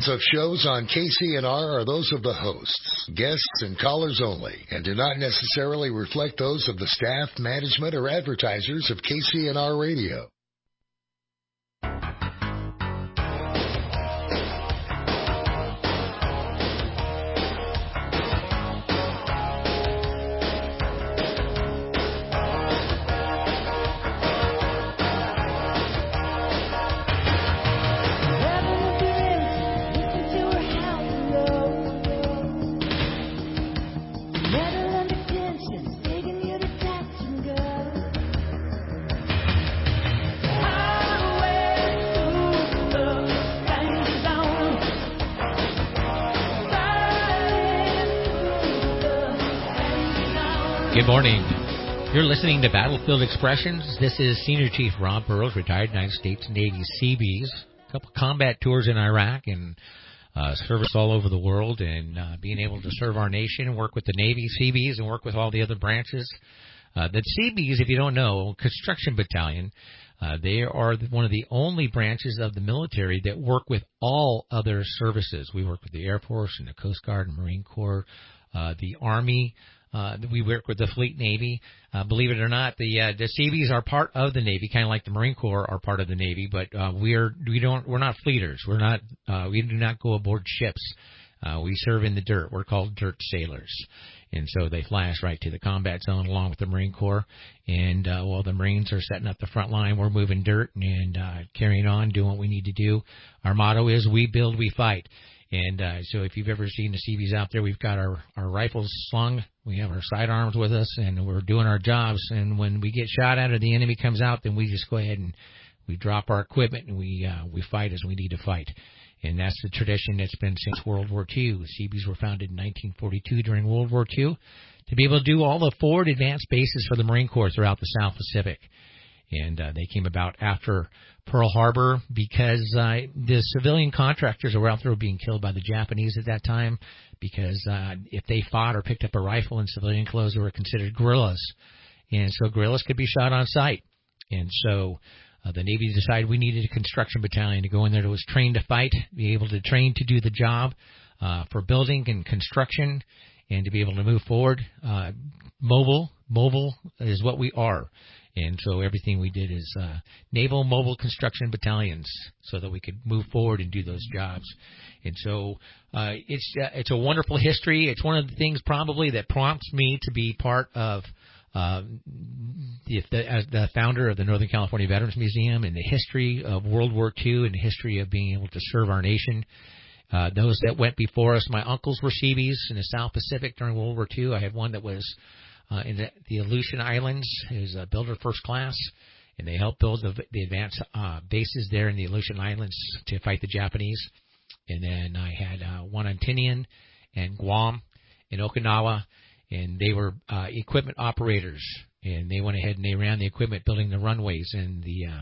Of shows on KCNR are those of the hosts, guests, and callers only, and do not necessarily reflect those of the staff, management, or advertisers of KCNR Radio. Good morning. You're listening to Battlefield Expressions. This is Senior Chief Rob Burrows, retired United States Navy Seabees. A couple combat tours in Iraq and service all over the world, and being able to serve our nation, work with the Navy Seabees, and work with all the other branches. The Seabees, if you don't know, Construction Battalion, they are one of the only branches of the military that work with all other services. We work with the Air Force and the Coast Guard and Marine Corps, the Army. We work with the Fleet Navy. Believe it or not, the Seabees are part of the Navy, kind of like the Marine Corps are part of the Navy. But we're not fleeters. We do not go aboard ships. We serve in the dirt. We're called dirt sailors, and so they fly us right to the combat zone along with the Marine Corps. And while the Marines are setting up the front line, we're moving dirt and carrying on, doing what we need to do. Our motto is: we build, we fight. And so if you've ever seen the Seabees out there, we've got our rifles slung. We have our sidearms with us, and we're doing our jobs. And when we get shot at or the enemy comes out, then we just go ahead and we drop our equipment and we fight as we need to fight. And that's the tradition that's been since World War II. The Seabees were founded in 1942 during World War II to be able to do all the forward advanced bases for the Marine Corps throughout the South Pacific. And they came about after Pearl Harbor because the civilian contractors that were out there were being killed by the Japanese at that time, because if they fought or picked up a rifle in civilian clothes, they were considered guerrillas. And so guerrillas could be shot on sight. And so the Navy decided we needed a construction battalion to go in there that was trained to fight, be able to train to do the job for building and construction, and to be able to move forward. Mobile is what we are. And so everything we did is naval mobile construction battalions so that we could move forward and do those jobs. And so it's a wonderful history. It's one of the things probably that prompts me to be part of as the founder of the Northern California Veterans Museum, and the history of World War II and the history of being able to serve our nation. Those that went before us, my uncles were Seabees in the South Pacific during World War II. I had one that was in the Aleutian Islands. He was a builder first class, and they helped build the advanced bases there in the Aleutian Islands to fight the Japanese. And then I had one on Tinian and Guam and Okinawa, and they were equipment operators, and they went ahead and they ran the equipment, building the runways and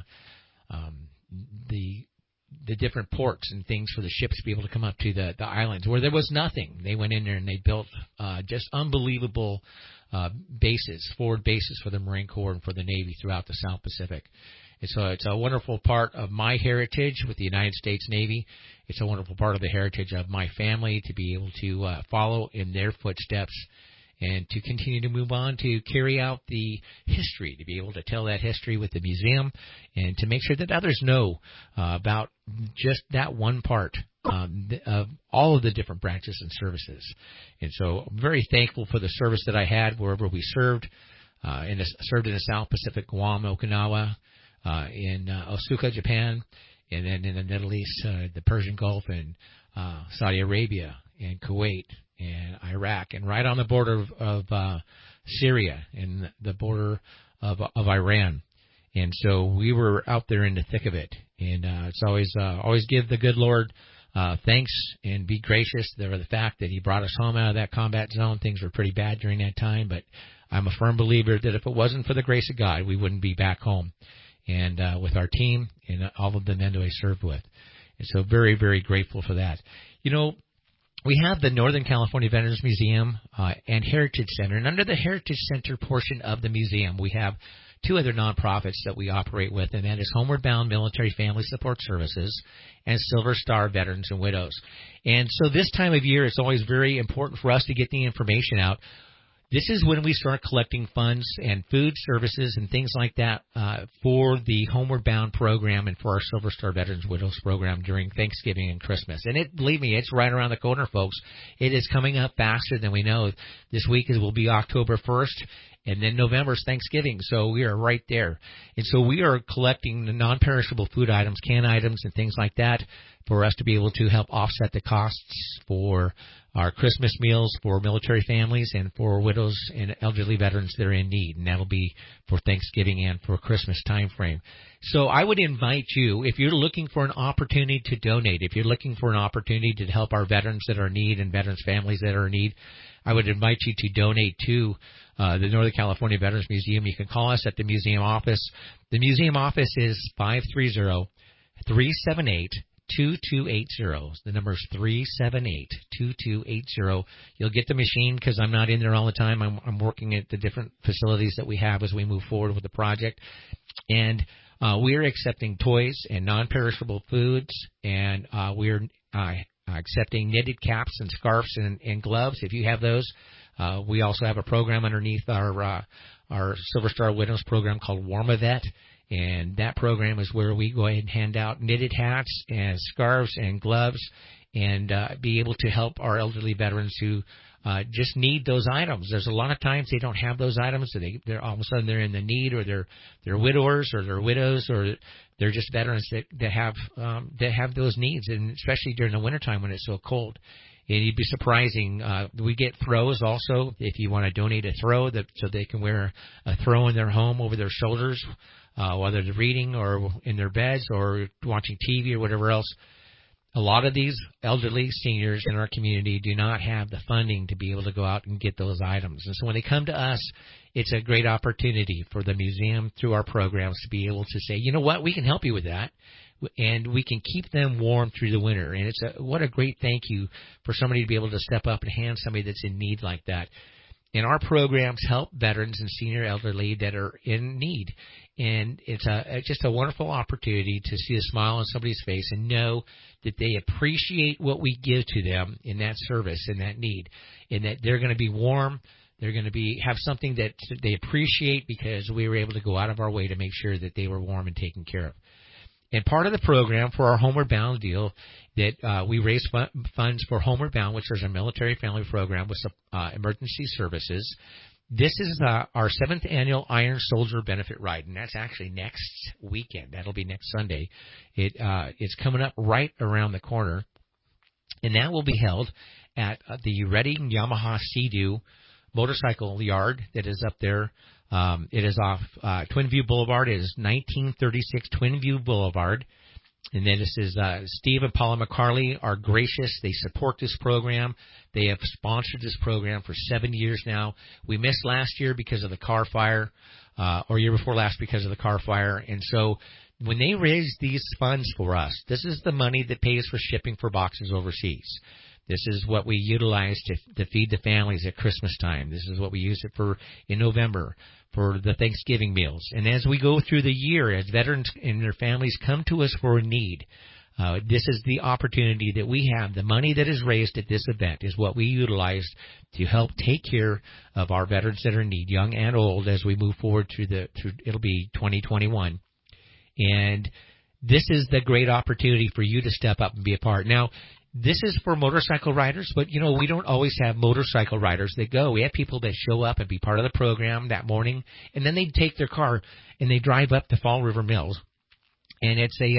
the different ports and things for the ships to be able to come up to the islands where there was nothing. They went in there and they built just unbelievable forward bases for the Marine Corps and for the Navy throughout the South Pacific. And so it's a wonderful part of my heritage with the United States Navy. It's a wonderful part of the heritage of my family to be able to follow in their footsteps and to continue to move on to carry out the history, to be able to tell that history with the museum and to make sure that others know about just that one part of all of the different branches and services. And so I'm very thankful for the service that I had wherever we served. Served in the South Pacific, Guam, Okinawa, in Osaka, Japan, and then in the Middle East, the Persian Gulf, and Saudi Arabia, and Kuwait, and Iraq, and right on the border of Syria, and the border of Iran. And so we were out there in the thick of it. And it's always give the good Lord thanks and be gracious for the fact that he brought us home out of that combat zone. Things were pretty bad during that time, but I'm a firm believer that if it wasn't for the grace of God, we wouldn't be back home and with our team and all of the men that I served with. And so very, very grateful for that. You know, we have the Northern California Veterans Museum and Heritage Center. And under the Heritage Center portion of the museum, we have two other nonprofits that we operate with, and that is Homeward Bound Military Family Support Services and Silver Star Veterans and Widows. And so this time of year, it's always very important for us to get the information out. This is when we start collecting funds and food services and things like that for the Homeward Bound program and for our Silver Star Veterans Widows program during Thanksgiving and Christmas. And believe me, it's right around the corner, folks. It is coming up faster than we know. This week will be October 1st, and then November's Thanksgiving, so we are right there. And so we are collecting the non-perishable food items, canned items, and things like that for us to be able to help offset the costs for our Christmas meals for military families and for widows and elderly veterans that are in need. And that'll be for Thanksgiving and for Christmas time frame. So I would invite you, if you're looking for an opportunity to donate, if you're looking for an opportunity to help our veterans that are in need and veterans families that are in need, I would invite you to donate to the Northern California Veterans Museum. You can call us at the museum office. The museum office is 530-378-2280. The number is 378-2280. You'll get the machine because I'm not in there all the time. I'm working at the different facilities that we have as we move forward with the project. And we are accepting toys and non-perishable foods, and we're accepting knitted caps and scarves and gloves if you have those. We also have a program underneath our Silver Star Widows program called Warm-A-Vet. And that program is where we go ahead and hand out knitted hats and scarves and gloves and be able to help our elderly veterans who just need those items. There's a lot of times they don't have those items, so they're all of a sudden they're in the need, or they're widowers, or they're widows, or they're just veterans that have those needs, and especially during the wintertime when it's so cold. And you'd be surprising. We get throws also if you want to donate a throw so they can wear a throw in their home over their shoulders. Whether they're reading or in their beds or watching TV or whatever else. A lot of these elderly seniors in our community do not have the funding to be able to go out and get those items. And so when they come to us, it's a great opportunity for the museum through our programs to be able to say, you know what, we can help you with that. And we can keep them warm through the winter. And what a great thank you for somebody to be able to step up and hand somebody that's in need like that. And our programs help veterans and senior elderly that are in need. And it's just a wonderful opportunity to see a smile on somebody's face and know that they appreciate what we give to them in that service and that need, and that they're going to be warm. They're going to have something that they appreciate because we were able to go out of our way to make sure that they were warm and taken care of. And part of the program for our Homeward Bound deal that we raise funds for Homeward Bound, which is a military family program with emergency services. This is our 7th annual Iron Soldier Benefit Ride, and that's actually next weekend. That'll be next Sunday. It's coming up right around the corner, and that will be held at the Reading Yamaha Sea-Doo motorcycle yard that is up there. It is off Twin View Boulevard. It is 1936 Twin View Boulevard. And then this is Steve and Paula McCarley are gracious. They support this program. They have sponsored this program for 7 years now. We missed last year because of the car fire, or year before last because of the car fire. And so when they raise these funds for us, this is the money that pays for shipping for boxes overseas. This is what we utilize to feed the families at Christmas time. This is what we use it for in November for the Thanksgiving meals. And as we go through the year, as veterans and their families come to us for a need, this is the opportunity that we have. The money that is raised at this event is what we utilize to help take care of our veterans that are in need, young and old, as we move forward through it'll be 2021. And this is the great opportunity for you to step up and be a part. Now, this is for motorcycle riders, but, we don't always have motorcycle riders that go. We have people that show up and be part of the program that morning, and then they take their car and they drive up to Fall River Mills. And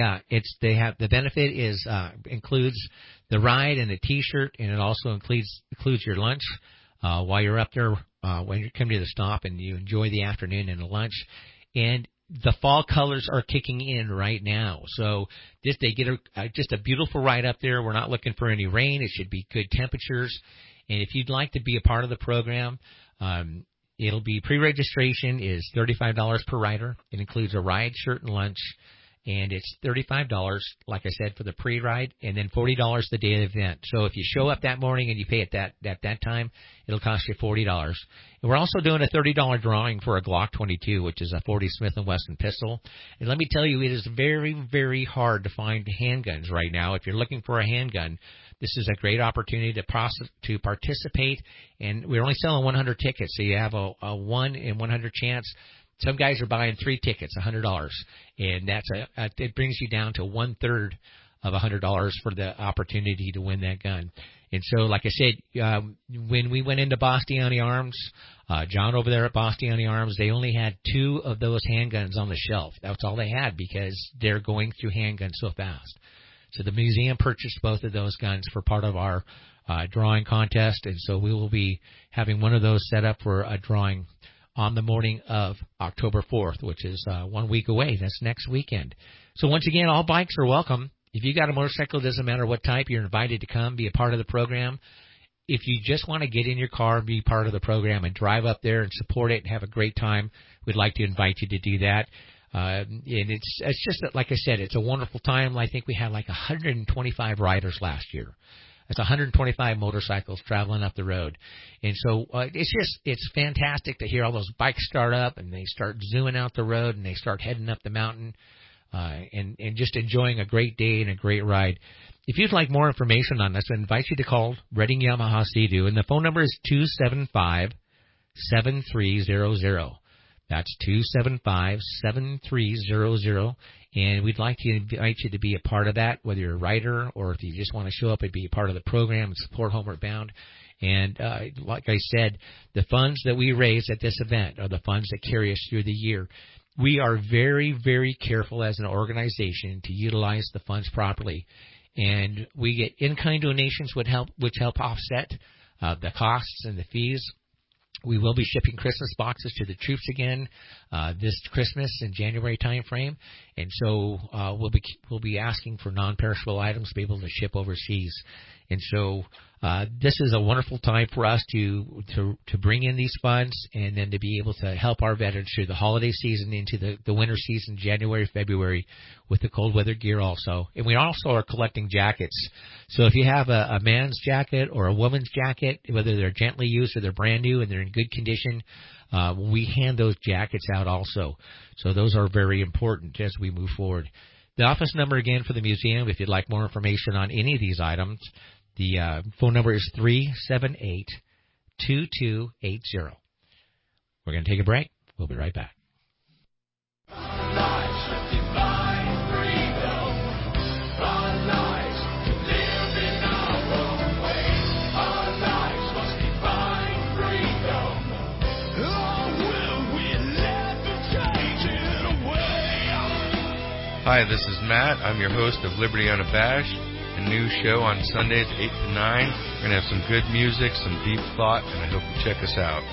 the benefit includes the ride and the T-shirt, and it also includes your lunch while you're up there when you come to the stop, and you enjoy the afternoon and the lunch. And the fall colors are kicking in right now. So they get just a beautiful ride up there. We're not looking for any rain. It should be good temperatures. And if you'd like to be a part of the program, it'll be pre-registration is $35 per rider. It includes a ride, shirt, and lunch. and it's $35, like I said, for the pre-ride, and then $40 the day of the event. So if you show up that morning and you pay at that time, it'll cost you $40. And we're also doing a $30 drawing for a Glock 22, which is a 40 Smith & Wesson pistol. And let me tell you, it is very, very hard to find handguns right now. If you're looking for a handgun, this is a great opportunity to participate, and we're only selling 100 tickets, so you have a 1 in 100 chance. Some guys are buying 3 tickets, $100, and it brings you down to 1/3 of $100 for the opportunity to win that gun. And so, like I said, when we went into Bastiani Arms, John over there at Bastiani Arms, they only had 2 of those handguns on the shelf. That's all they had because they're going through handguns so fast. So the museum purchased both of those guns for part of our drawing contest, and so we will be having one of those set up for a drawing on the morning of October 4th, which is 1 week away. That's next weekend. So once again, all bikes are welcome. If you got a motorcycle, it doesn't matter what type, you're invited to come, be a part of the program. If you just want to get in your car and be part of the program and drive up there and support it and have a great time, we'd like to invite you to do that. And it's just, like I said, it's a wonderful time. I think we had like 125 riders last year. It's 125 motorcycles traveling up the road. And so it's fantastic to hear all those bikes start up and they start zooming out the road and they start heading up the mountain and just enjoying a great day and a great ride. If you'd like more information on this, I invite you to call Redding Yamaha Sea-Doo, and the phone number is 275-7300. That's 275-7300, and we'd like to invite you to be a part of that, whether you're a rider or if you just want to show up and be a part of the program and support Homeward Bound. And like I said, the funds that we raise at this event are the funds that carry us through the year. We are very, very careful as an organization to utilize the funds properly, and we get in-kind donations which help offset the costs and the fees. We will be shipping Christmas boxes to the troops again this Christmas and January time frame, and so we'll be asking for non-perishable items to be able to ship overseas. And so this is a wonderful time for us to bring in these funds and then to be able to help our veterans through the holiday season into the winter season, January, February, with the cold weather gear also. And we also are collecting jackets. So if you have a man's jacket or a woman's jacket, whether they're gently used or they're brand new and they're in good condition, we hand those jackets out also. So those are very important as we move forward. The office number again for the museum, if you'd like more information on any of these items, the phone number is 378-2280. We're going to take a break. We'll be right back. Hi, this is Matt. I'm your host of Liberty Unabashed, a new show on Sundays 8 to 9. We're going to have some good music, some deep thought, and I hope you check us out.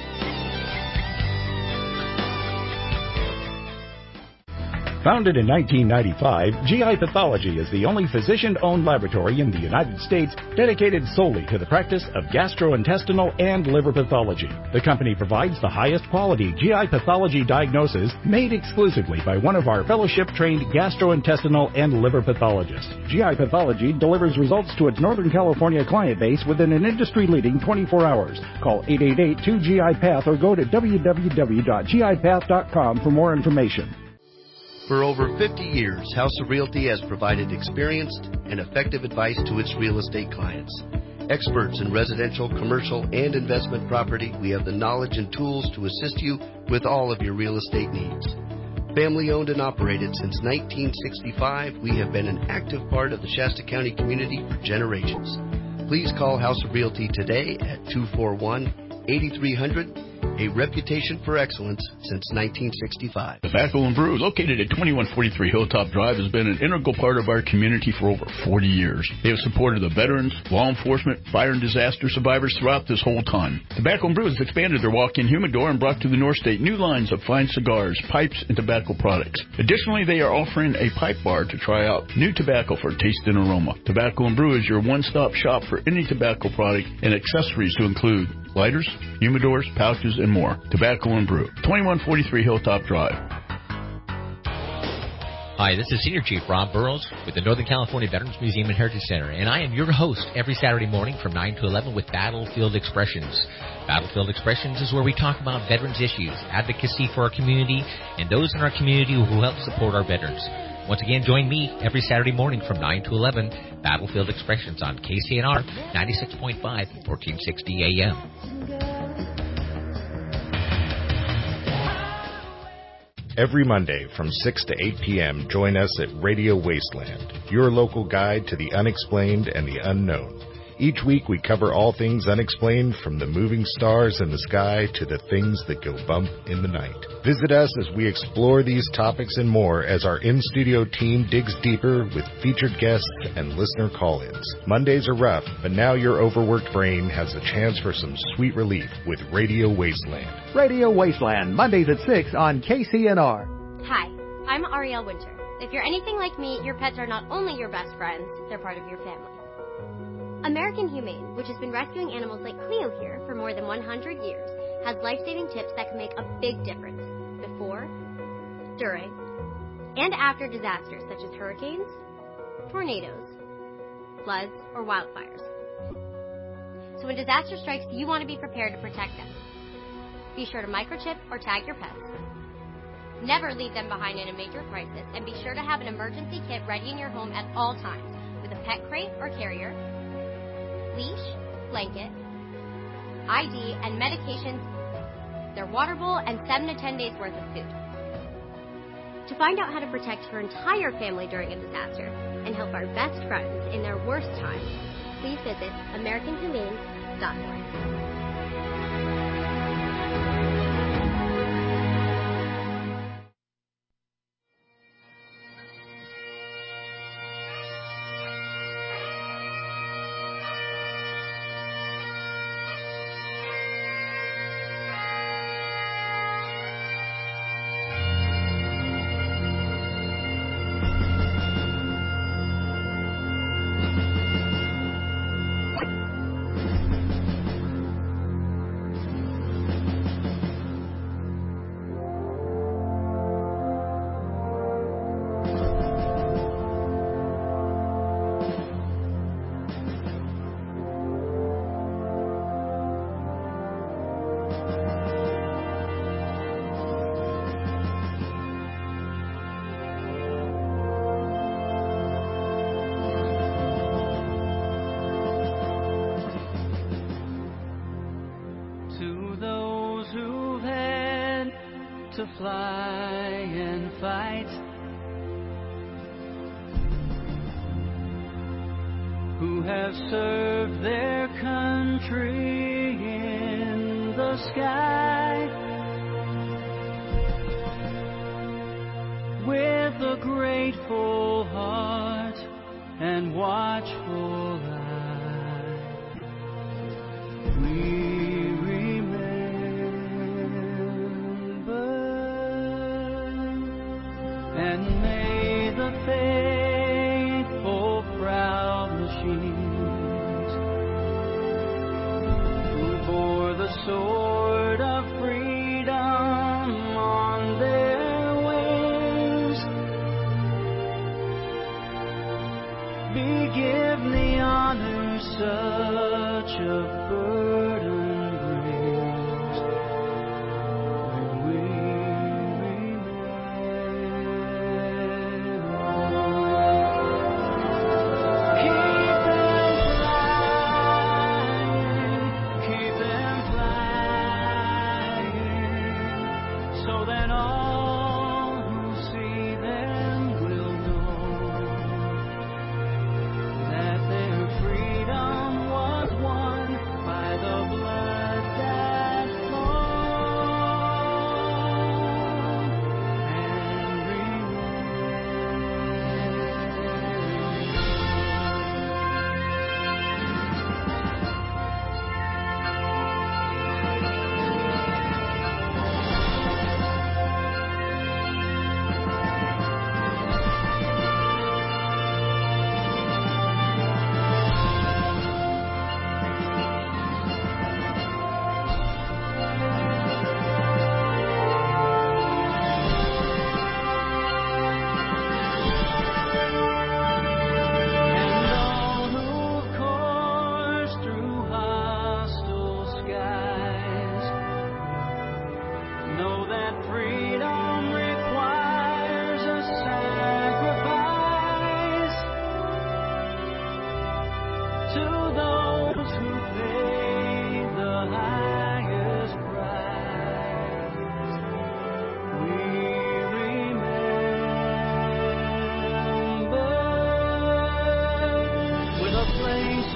Founded in 1995, GI Pathology is the only physician-owned laboratory in the United States dedicated solely to the practice of gastrointestinal and liver pathology. The company provides the highest quality GI pathology diagnosis made exclusively by one of our fellowship-trained gastrointestinal and liver pathologists. GI Pathology delivers results to its Northern California client base within an industry-leading 24 hours. Call 888-2GI-PATH or go to www.gipath.com for more information. For over 50 years, House of Realty has provided experienced and effective advice to its real estate clients. Experts in residential, commercial, and investment property, we have the knowledge and tools to assist you with all of your real estate needs. Family owned and operated since 1965, we have been an active part of the Shasta County community for generations. Please call House of Realty today at 241-8300. A reputation for excellence since 1965. Tobacco and Brew, located at 2143 Hilltop Drive, has been an integral part of our community for over 40 years. They have supported the veterans, law enforcement, fire and disaster survivors throughout this whole time. Tobacco and Brew has expanded their walk-in humidor and brought to the North State new lines of fine cigars, pipes, and tobacco products. Additionally, they are offering a pipe bar to try out new tobacco for taste and aroma. Tobacco and Brew is your one-stop shop for any tobacco product and accessories to include lighters, humidors, pouches, and more. Tobacco and Brew, 2143 Hilltop Drive. Hi, this is Senior Chief Rob Burrows with the Northern California Veterans Museum and Heritage Center, and I am your host every Saturday morning from 9 to 11 with Battlefield Expressions. Battlefield Expressions is where we talk about veterans issues, advocacy for our community, and those in our community who help support our veterans. Once again, join me every Saturday morning from 9 to 11, Battlefield Expressions on KCNR 96.5, 1460 AM. Every Monday from 6 to 8 p.m., join us at Radio Wasteland, your local guide to the unexplained and the unknown. Each week we cover all things unexplained, from the moving stars in the sky to the things that go bump in the night. Visit us as we explore these topics and more as our in-studio team digs deeper with featured guests and listener call-ins. Mondays are rough, but now your overworked brain has a chance for some sweet relief with Radio Wasteland. Radio Wasteland, Mondays at 6 on KCNR. Hi, I'm Ariel Winter. If you're anything like me, your pets are not only your best friends, they're part of your family. American Humane, which has been rescuing animals like Cleo here for more than 100 years, has life-saving tips that can make a big difference before, during, and after disasters such as hurricanes, tornadoes, floods, or wildfires. So when disaster strikes, you want to be prepared to protect them. Be sure to microchip or tag your pets. Never leave them behind in a major crisis, and be sure to have an emergency kit ready in your home at all times with a pet crate or carrier, leash, blanket, ID, and medications, their water bowl, and 7 to 10 days worth of food. To find out how to protect your entire family during a disaster and help our best friends in their worst times, please visit AmericanHumane.org. To fly and fight, who have served their country in the sky with a grateful heart and watchful eye. We and may the faithful, proud machines who bore the sword of freedom on their wings be given the honor such a burden brings when we by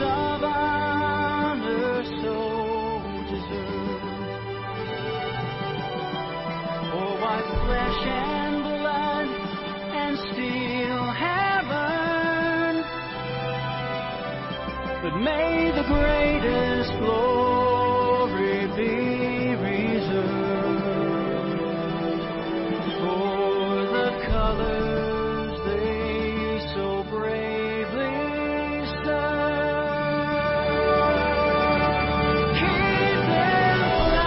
of honor so deserved. For what flesh and blood and steel have earned, but may the greatest glory be reserved for the colors they so bravely serve. Keep them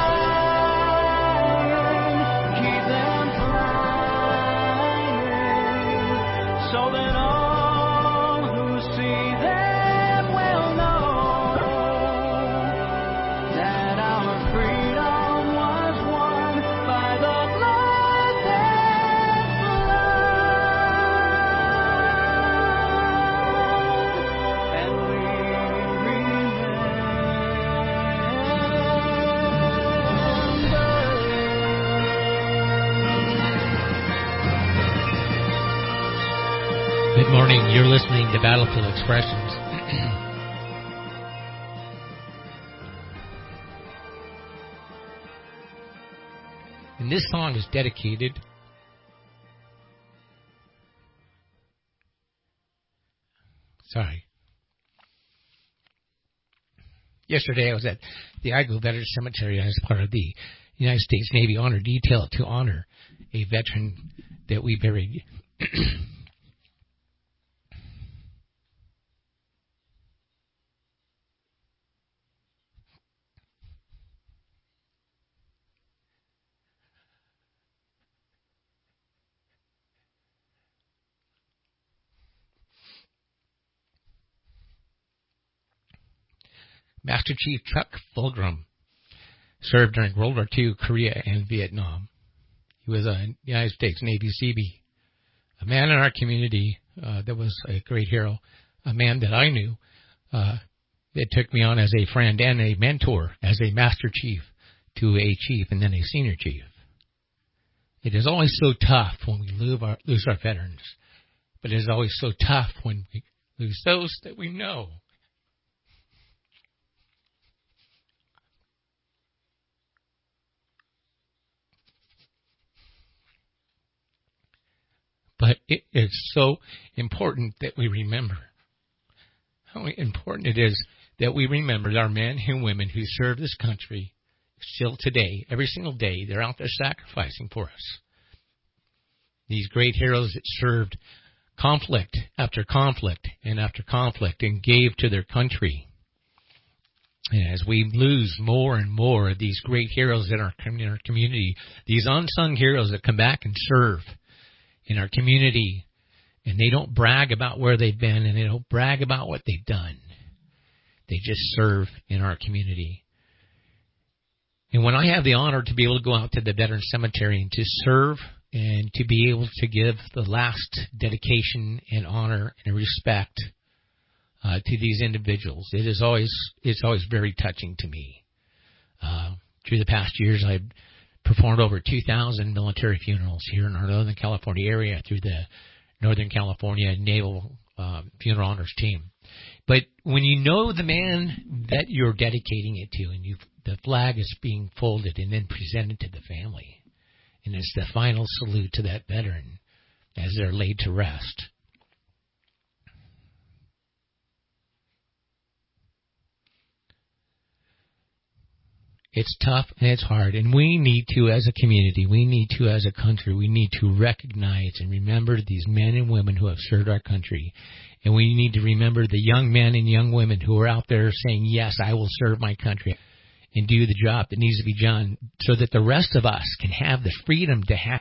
flying, so that all who see them will know that our freedom was won by the blood and blood, and we Good morning. You're listening to Battlefield Expressions. And this song is dedicated Yesterday I was at the Idaho Veterans Cemetery as part of the United States Navy Honor Detail to honor a veteran that we buried. Master Chief Chuck Fulgrim served during World War II, Korea, and Vietnam. He was a United States Navy Seabee, a man in our community that was a great hero, a man that I knew that took me on as a friend and a mentor as a Master Chief to a Chief and then a Senior Chief. It is always so tough when we lose our veterans, but it is always so tough when we lose those that we know. But it is so important that we remember how important it is that we remember our men and women who serve this country still today. Every single day, they're out there sacrificing for us. These great heroes that served conflict after conflict and after conflict and gave to their country. And as we lose more and more of these great heroes in our community, these unsung heroes that come back and serve in our community, and they don't brag about where they've been, and they don't brag about what they've done. They just serve in our community. And when I have the honor to be able to go out to the Veterans Cemetery and to serve and to be able to give the last dedication and honor and respect to these individuals, it's always very touching to me. Through the past years, I've performed over 2,000 military funerals here in our Northern California area through the Northern California Naval Funeral Honors team. But when you know the man that you're dedicating it to, and the flag is being folded and then presented to the family, and it's the final salute to that veteran as they're laid to rest. It's tough and it's hard, and we need to, as a community, we need to, as a country, we need to recognize and remember these men and women who have served our country, and we need to remember the young men and young women who are out there saying, yes, I will serve my country and do the job that needs to be done so that the rest of us can have the freedom to have.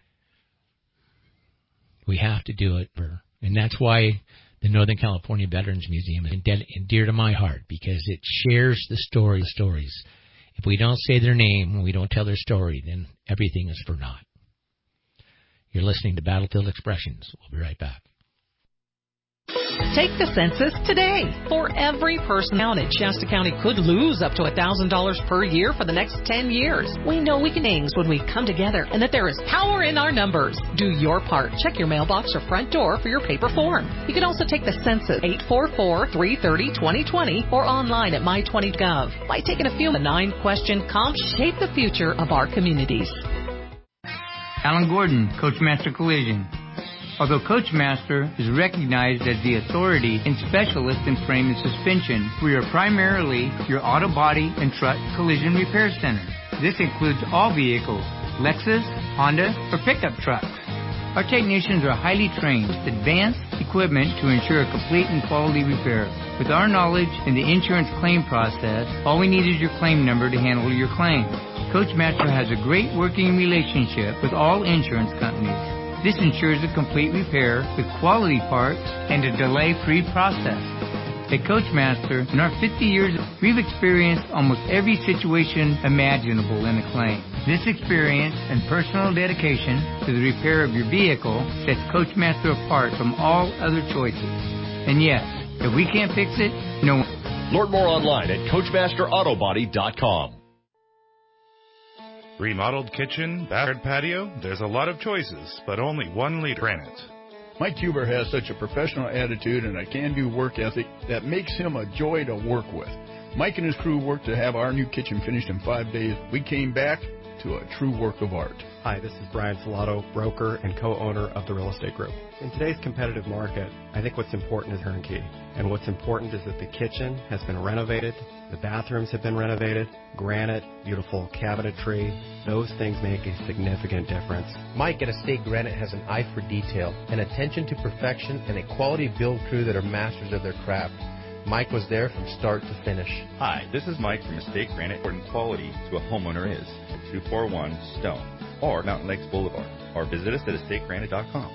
We have to do it, and that's why the Northern California Veterans Museum is dear to my heart, because it shares the stories. If we don't say their name, when we don't tell their story, then everything is for naught. You're listening to Battlefield Expressions. We'll be right back. Take the census today. For every person out at Shasta County could lose up to $1,000 per year for the next 10 years. We know we can things when we come together and that there is power in our numbers. Do your part. Check your mailbox or front door for your paper form. You can also take the census 844-330-2020 or online at my20.gov. By taking a few 9-question comps shape the future of our communities. Alan Gordon, Coachmaster Collision. Although Coachmaster is recognized as the authority and specialist in frame and suspension, we are primarily your auto body and truck collision repair center. This includes all vehicles, Lexus, Honda, or pickup trucks. Our technicians are highly trained, advanced equipment to ensure a complete and quality repair. With our knowledge in the insurance claim process, all we need is your claim number to handle your claim. Coachmaster has a great working relationship with all insurance companies. This ensures a complete repair with quality parts and a delay-free process. At Coachmaster, in our 50 years, we've experienced almost every situation imaginable in a claim. This experience and personal dedication to the repair of your vehicle sets Coachmaster apart from all other choices. And yes, if we can't fix it, no one. Learn more online at CoachmasterAutobody.com. Remodeled kitchen, backyard patio, there's a lot of choices, but only one leader, Granite. Mike Huber has such a professional attitude and a can-do work ethic that makes him a joy to work with. Mike and his crew worked to have our new kitchen finished in 5 days. We came back to a true work of art. Hi, this is Brian Salato, broker and co-owner of the Real Estate Group. In today's competitive market, I think what's important is turnkey. And what's important is that the kitchen has been renovated, the bathrooms have been renovated, granite, beautiful cabinetry. Those things make a significant difference. Mike at Estate Granite has an eye for detail, an attention to perfection, and a quality build crew that are masters of their craft. Mike was there from start to finish. Hi, this is Mike from Estate Granite. Important quality to a homeowner is at 241 Stone or Mountain Lakes Boulevard, or visit us at estategranite.com.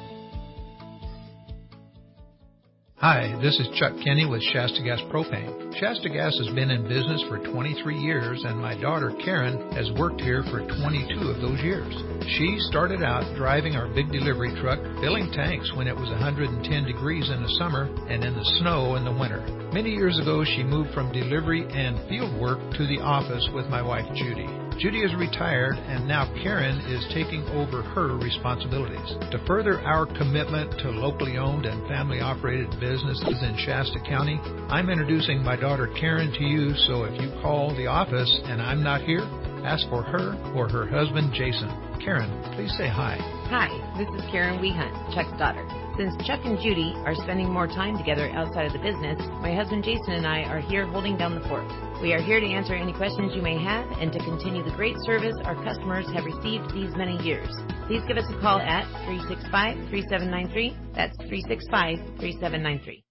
Hi, this is Chuck Kenny with Shasta Gas Propane. Shasta Gas has been in business for 23 years, and my daughter Karen has worked here for 22 of those years. She started out driving our big delivery truck, filling tanks when it was 110 degrees in the summer and in the snow in the winter. Many years ago, she moved from delivery and field work to the office with my wife Judy. Judy is retired, and now Karen is taking over her responsibilities. To further our commitment to locally owned and family-operated businesses in Shasta County, I'm introducing my daughter Karen to you, so if you call the office and I'm not here, ask for her or her husband Jason. Karen, please say hi. Hi, this is Karen Wehunt, Chuck's daughter. Since Chuck and Judy are spending more time together outside of the business, my husband Jason and I are here holding down the fort. We are here to answer any questions you may have and to continue the great service our customers have received these many years. Please give us a call at 365-3793. That's 365-3793.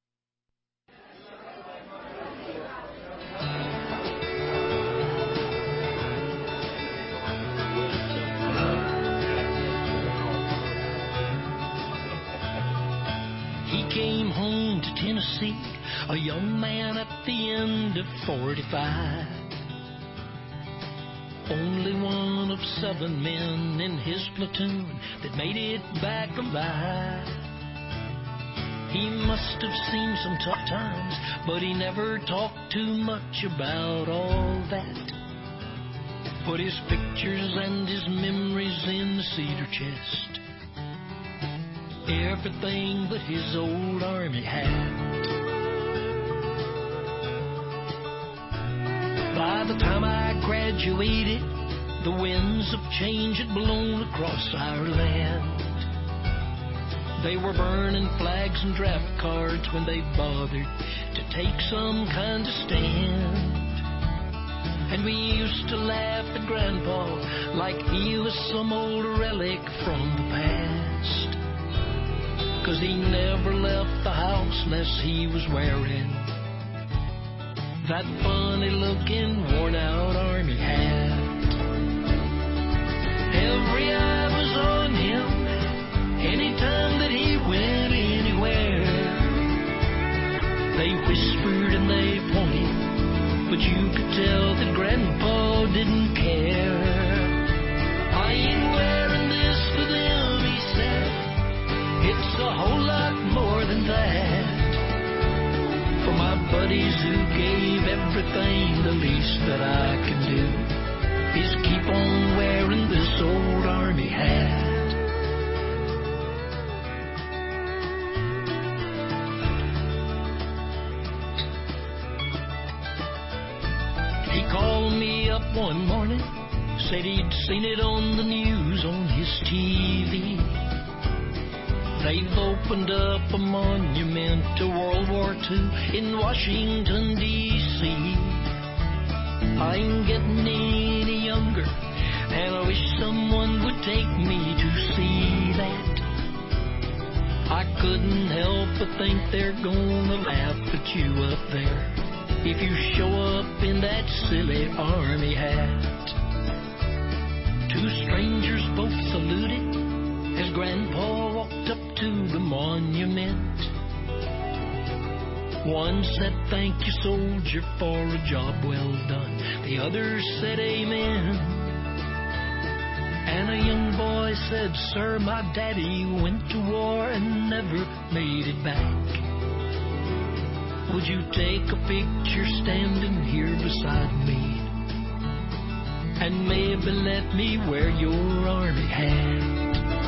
He came home to Tennessee, a young man at the end of 45. Only one of 7 men in his platoon that made it back alive. He must have seen some tough times, but he never talked too much about all that. Put his pictures and his memories in the cedar chest. Everything but his old army hat. By the time I graduated, the winds of change had blown across our land. They were burning flags and draft cards when they bothered to take some kind of stand. And we used to laugh at Grandpa like he was some old relic from the past. 'Cause he never left the house unless he was wearing that funny-looking, worn-out army hat. Every eye was on him anytime that he went anywhere. They whispered and they pointed, but you could tell that Grandpa didn't care. I ain't wearing this for them, he said. It's a whole lot more than that. buddies who gave everything. The least that I can do is keep on wearing this old Army hat. He called me up one morning, said he'd seen it on the news on his TV. They've opened up a monument to World War II in Washington, D.C. I ain't getting any younger, and I wish someone would take me to see that. I couldn't help but think they're gonna laugh at you up there if you show up in that silly Army hat. Two strangers both saluted as Grandpa walked up to the monument. One said, "Thank you, soldier, for a job well done." The other said, "Amen." And a young boy said, "Sir, my daddy went to war and never made it back. Would you take a picture standing here beside me? And maybe let me wear your Army hat."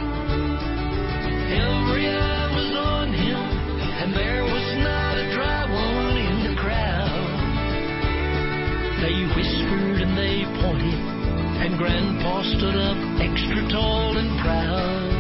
Every eye was on him, and there was not a dry one in the crowd. They whispered and they pointed, and Grandpa stood up extra tall and proud.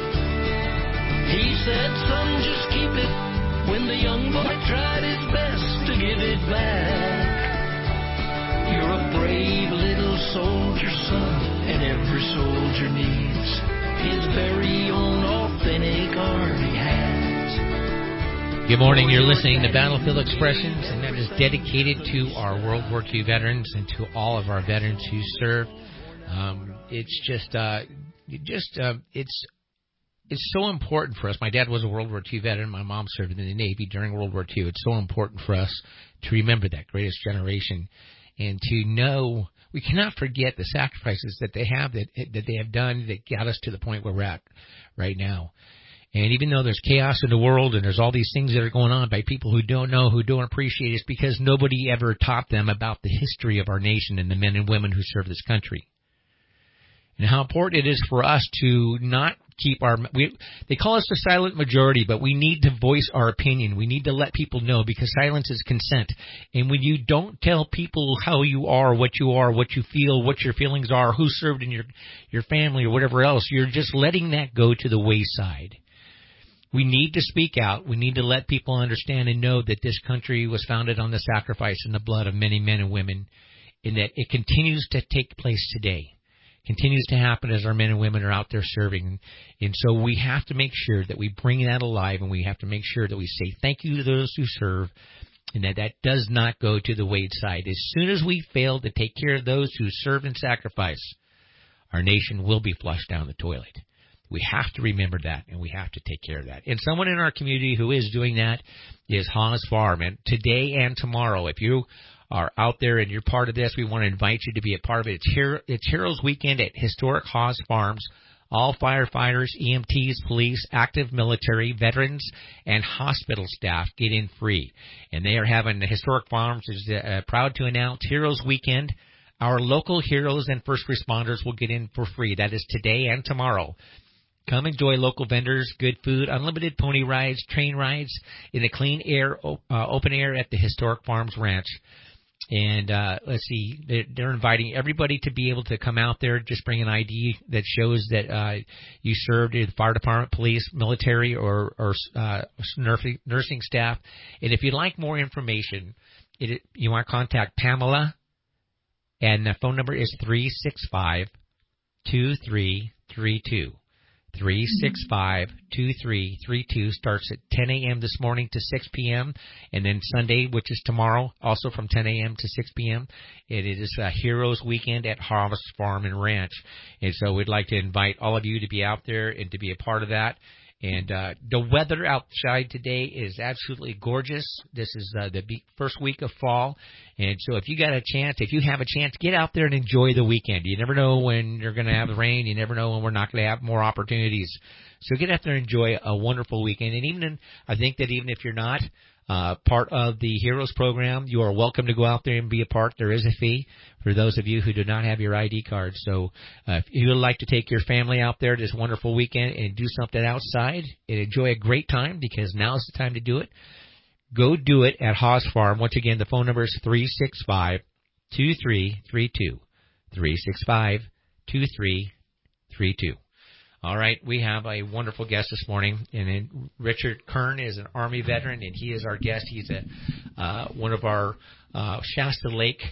He said, "Son, just keep it," when the young boy tried his best to give it back. "You're a brave little soldier, son, and every soldier needs his very own authentic Army hat." Good morning. You're listening to Battlefield Expressions, and that is dedicated to our World War II veterans and to all of our veterans who serve. It's so important for us. My dad was a World War II veteran. My mom served in the Navy during World War II. It's so important for us to remember that greatest generation and to know we cannot forget the sacrifices that they have done that got us to the point where we're at right now. And even though there's chaos in the world and there's all these things that are going on by people who don't know, who don't appreciate it, it's because nobody ever taught them about the history of our nation and the men and women who serve this country. And how important it is for us to not keep they call us the silent majority, but we need to voice our opinion. We need to let people know, because silence is consent. And when you don't tell people how you are, what you feel, what your feelings are, who served in your family or whatever else, you're just letting that go to the wayside. We need to speak out. We need to let people understand and know that this country was founded on the sacrifice and the blood of many men and women, and that it continues to take place today. Continues to happen as our men and women are out there serving. And so we have to make sure that we bring that alive, and we have to make sure that we say thank you to those who serve, and that does not go to the wayside. As soon as we fail to take care of those who serve and sacrifice, our nation will be flushed down the toilet. We have to remember that, and we have to take care of that. And someone in our community who is doing that is Haas Farm. And today and tomorrow, if you are out there and you're part of this, we want to invite you to be a part of it. It's Heroes Weekend at Historic Haas Farms. All firefighters, EMTs, police, active military, veterans, and hospital staff get in free. And they are having the Historic Farms is proud to announce Heroes Weekend. Our local heroes and first responders will get in for free. That is today and tomorrow. Come enjoy local vendors, good food, unlimited pony rides, train rides in the clean air, open air at the Historic Farms Ranch. And let's see, they're inviting everybody to be able to come out there. Just bring an ID that shows that you served in the fire department, police, military, or nursing staff. And if you'd like more information, you want to contact Pamela, and the phone number is 365-2332. 365-2332 starts at 10 a.m. this morning to 6 p.m. And then Sunday, which is tomorrow, also from 10 a.m. to 6 p.m. It is a Heroes Weekend at Harvest Farm and Ranch. And so we'd like to invite all of you to be out there and to be a part of that. And the weather outside today is absolutely gorgeous. This is the first week of fall. And so if you have a chance, get out there and enjoy the weekend. You never know when you're going to have the rain. You never know when we're not going to have more opportunities. So get out there and enjoy a wonderful weekend. And I think that even if you're not part of the Heroes program, you are welcome to go out there and be a part. There is a fee for those of you who do not have your ID card. So if you would like to take your family out there this wonderful weekend and do something outside and enjoy a great time, because now's the time to do it, go do it at Haas Farm. Once again, the phone number is 365-2332. 365-2332. All right, we have a wonderful guest this morning, and Richard Kern is an Army veteran, and he is our guest. He's one of our Shasta Lake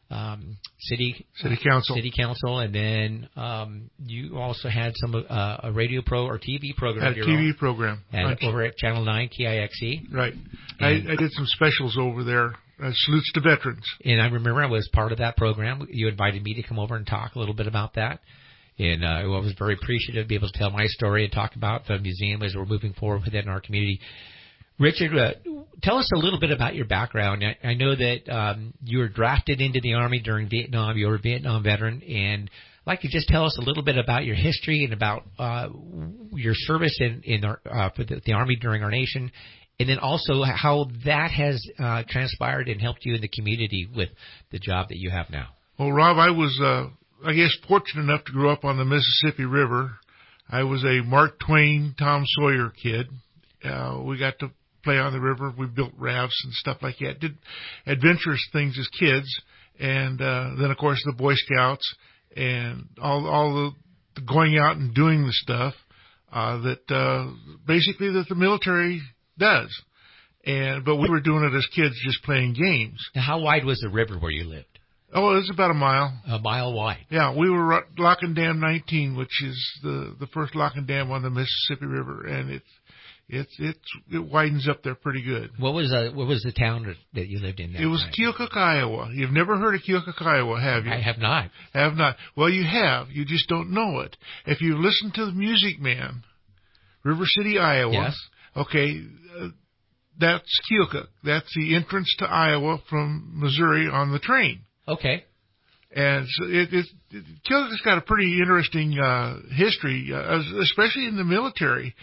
City Council, and then you also had a radio or TV program. Had a TV program over at Channel 9 KIXE. Right. I did some specials over there. Salutes to veterans. And I remember I was part of that program. You invited me to come over and talk a little bit about that. And I was very appreciative to be able to tell my story and talk about the museum as we're moving forward within our community. Richard, tell us a little bit about your background. I know that you were drafted into the Army during Vietnam. You were a Vietnam veteran. And I'd like to just tell us a little bit about your history and about your service for the Army during our nation, and then also how that has transpired and helped you in the community with the job that you have now. Well, Rob, I was, fortunate enough to grow up on the Mississippi River. I was a Mark Twain, Tom Sawyer kid. We got to play on the river. We built rafts and stuff like that. Did adventurous things as kids. And then, of course, the Boy Scouts and all the going out and doing the stuff that the military does. But we were doing it as kids, just playing games. Now, how wide was the river where you lived? Oh, it was about a mile. A mile wide. Yeah, we were Lock and Dam 19, which is the first lock and dam on the Mississippi River, and it widens up there pretty good. What was the town that you lived in? It was Keokuk, Iowa. You've never heard of Keokuk, Iowa, have you? I have not. Have not. Well, you have. You just don't know it. If you listen to the Music Man, River City, Iowa. Yes. Okay, that's Keokuk. That's the entrance to Iowa from Missouri on the train. Okay. And so Keokuk's got a pretty interesting history, especially in the military.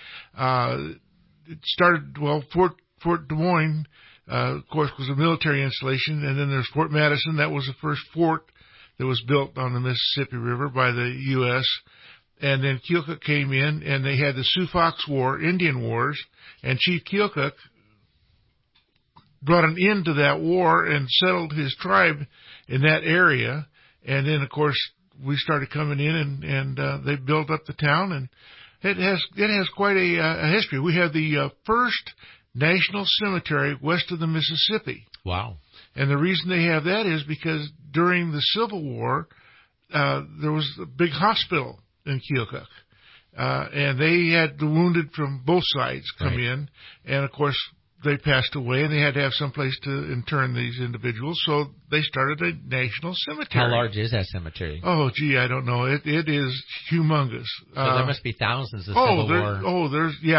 It started, Fort Des Moines, of course, was a military installation, and then there's Fort Madison. That was the first fort that was built on the Mississippi River by the U.S., and then Keokuk came in, and they had the Sioux Fox War, Indian Wars, and Chief Keokuk brought an end to that war and settled his tribe in that area. And then, of course, we started coming in, and they built up the town, and it has quite a history. We have the first national cemetery west of the Mississippi. Wow. And the reason they have that is because during the Civil War, there was a big hospital in Keokuk. And they had the wounded from both sides come in. And, of course, they passed away, and they had to have some place to intern these individuals. So they started a national cemetery. How large is that cemetery? Oh, gee, I don't know. It is humongous. So there must be thousands of Civil War.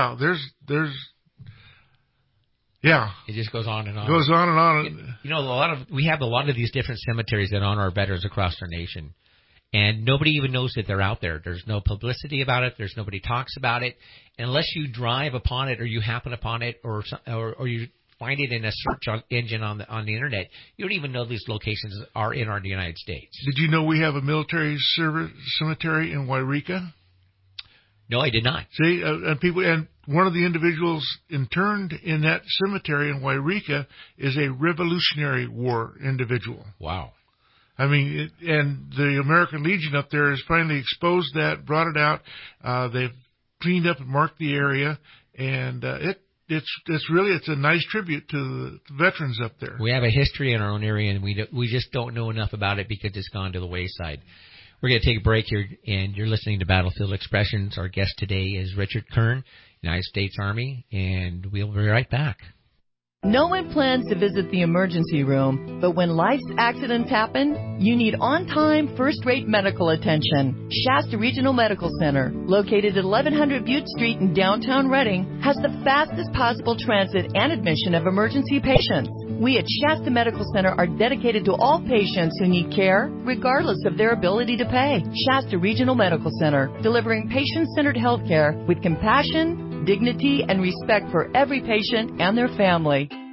It just goes on and on. Goes on and on. You know, we have a lot of these different cemeteries that honor our veterans across our nation. And nobody even knows that they're out there. There's no publicity about it. There's nobody talks about it. Unless you drive upon it or you happen upon it or you find it in a search engine on the internet, you don't even know these locations are in our United States. Did you know we have a military service cemetery in Wairika? No, I did not. See, and one of the individuals interned in that cemetery in Wairika is a Revolutionary War individual. Wow. I mean, and the American Legion up there has finally exposed that, brought it out. They've cleaned up and marked the area, and it's a nice tribute to the veterans up there. We have a history in our own area, and we just don't know enough about it because it's gone to the wayside. We're going to take a break here, and you're listening to Battlefield Expressions. Our guest today is Richard Kern, United States Army, and we'll be right back. No one plans to visit the emergency room, but when life's accidents happen, you need on-time, first-rate medical attention. Shasta Regional Medical Center, located at 1100 Butte Street in downtown Reading, has the fastest possible transit and admission of emergency patients. We at Shasta Medical Center are dedicated to all patients who need care, regardless of their ability to pay. Shasta Regional Medical Center, delivering patient-centered health care with compassion, dignity, and respect for every patient and their family.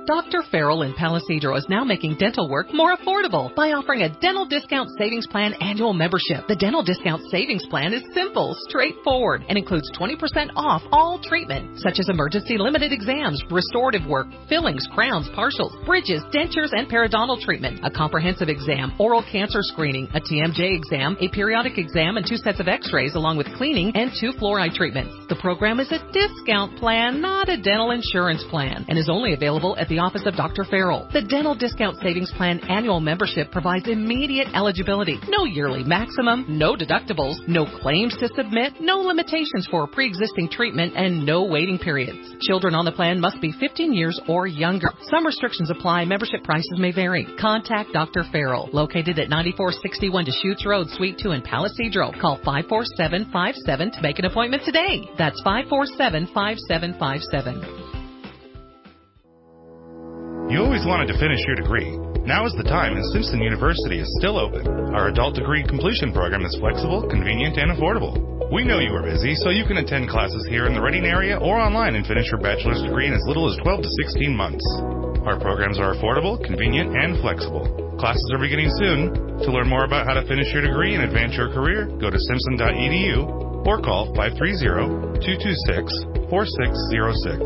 Dr. Farrell in Palisadro is now making dental work more affordable by offering a Dental Discount Savings Plan annual membership. The Dental Discount Savings Plan is simple, straightforward, and includes 20% off all treatment, such as emergency limited exams, restorative work, fillings, crowns, partials, bridges, dentures, and periodontal treatment, a comprehensive exam, oral cancer screening, a TMJ exam, a periodic exam, and 2 sets of x-rays, along with cleaning and 2 fluoride treatments. The program is a discount plan, not a dental insurance plan, and is only available at the office of Dr. Farrell. The Dental Discount Savings Plan annual membership provides immediate eligibility, no yearly maximum, no deductibles, no claims to submit, no limitations for pre-existing treatment, and no waiting periods. Children on the plan must be 15 years or younger. Some restrictions apply. Membership prices may vary. Contact Dr. Farrell, located at 9461 Deschutes Road, Suite 2 in Palisadro. Call 54757 to make an appointment today. That's 547-5757. You always wanted to finish your degree. Now is the time, and Simpson University is still open. Our adult degree completion program is flexible, convenient, and affordable. We know you are busy, so you can attend classes here in the Reading area or online and finish your bachelor's degree in as little as 12 to 16 months. Our programs are affordable, convenient, and flexible. Classes are beginning soon. To learn more about how to finish your degree and advance your career, go to simpson.edu or call 530-226-4606.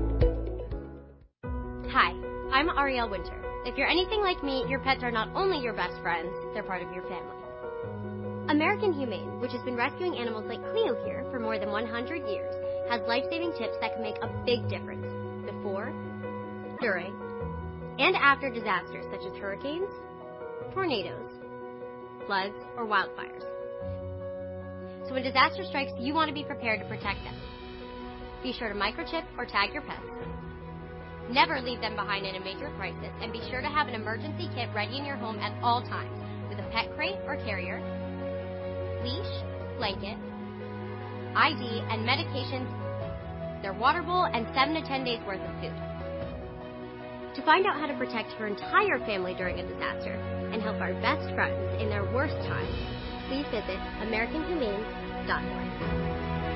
Hi, I'm Ariel Winter. If you're anything like me, your pets are not only your best friends, they're part of your family. American Humane, which has been rescuing animals like Cleo here for more than 100 years, has life-saving tips that can make a big difference before, during, and after disasters such as hurricanes, tornadoes, floods, or wildfires. So when disaster strikes, you want to be prepared to protect them. Be sure to microchip or tag your pets. Never leave them behind in a major crisis, and be sure to have an emergency kit ready in your home at all times with a pet crate or carrier, leash, blanket, ID, and medications, their water bowl, and 7 to 10 days worth of food. To find out how to protect your entire family during a disaster and help our best friends in their worst times, please visit AmericanHumane.org.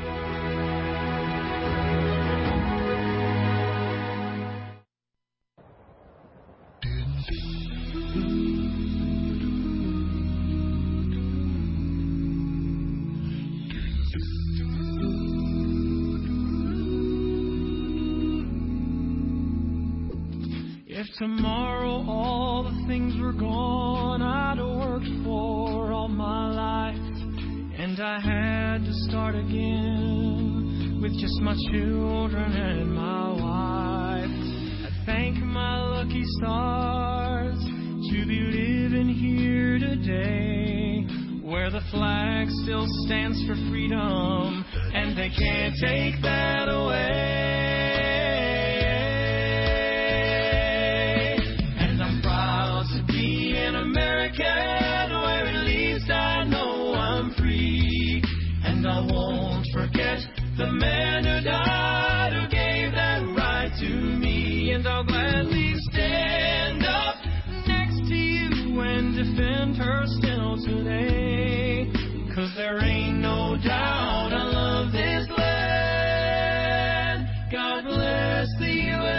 If tomorrow all the things were gone I'd worked for all my life, and I had to start again with just my children and my wife, I thank my lucky stars to be living here today, where the flag still stands for freedom and they can't take that away. The man who died, who gave that right to me, and I'll gladly stand up next to you and defend her still today, 'cause there ain't no doubt I love this land. God bless the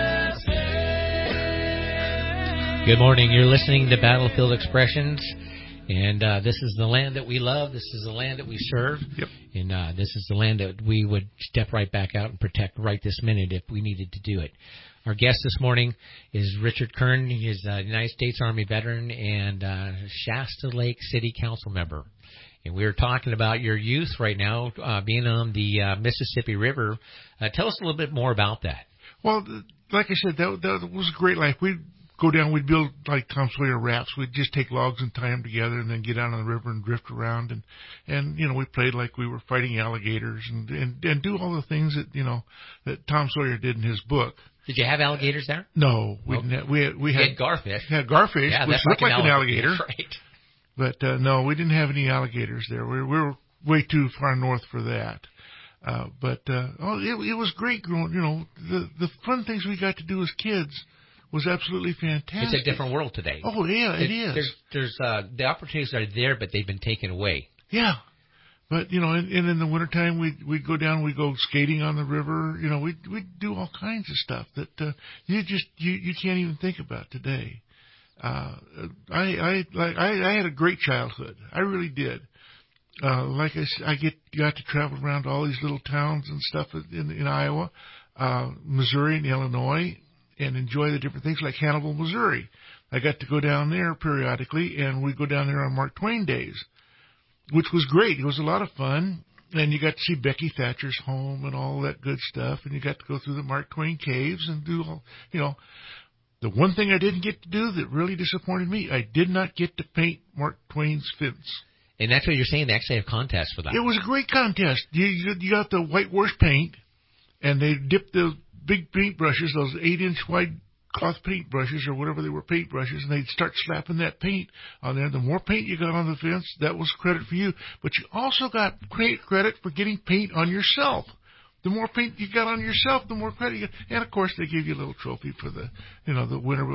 USA. Good morning. You're listening to Battlefield Expressions. And this is the land that we love. This is the land that we serve. Yep. And this is the land that we would step right back out and protect right this minute if we needed to do it. Our guest this morning is Richard Kern. He's a United States Army veteran and Shasta Lake City Council member. And we were talking about your youth right now, being on the Mississippi River. Tell us a little bit more about that. Well, like I said, that was a great life. We'd go down, we'd build like Tom Sawyer rafts. We'd just take logs and tie them together and then get out on the river and drift around. And you know, we played like we were fighting alligators and do all the things that, you know, that Tom Sawyer did in his book. Did you have alligators there? No, we didn't. We had garfish. Had garfish, yeah, which looked like an alligator. Right. But no, we didn't have any alligators there. We were way too far north for that. It was great growing. You know, the fun things we got to do as kids was absolutely fantastic. It's a different world today. Oh yeah, it is. There's the opportunities are there, but they've been taken away. Yeah. But, and in the wintertime, we'd go down, we'd go skating on the river. We'd do all kinds of stuff that you can't even think about today. I had a great childhood. I really did. Like I said, got to travel around all these little towns and stuff in Iowa, Missouri, and Illinois, and enjoy the different things like Hannibal, Missouri. I got to go down there periodically, and we'd go down there on Mark Twain days, which was great. It was a lot of fun, and you got to see Becky Thatcher's home and all that good stuff, and you got to go through the Mark Twain caves and do all, The one thing I didn't get to do that really disappointed me, I did not get to paint Mark Twain's fence. And that's what you're saying, they actually have contests for that. It was a great contest. You got the whitewash paint, and they dipped the big paintbrushes, those 8-inch wide cloth paintbrushes or whatever they were, paintbrushes, and they'd start slapping that paint on there. The more paint you got on the fence, that was credit for you. But you also got credit for getting paint on yourself. The more paint you got on yourself, the more credit you got. And, of course, they gave you a little trophy for the winner.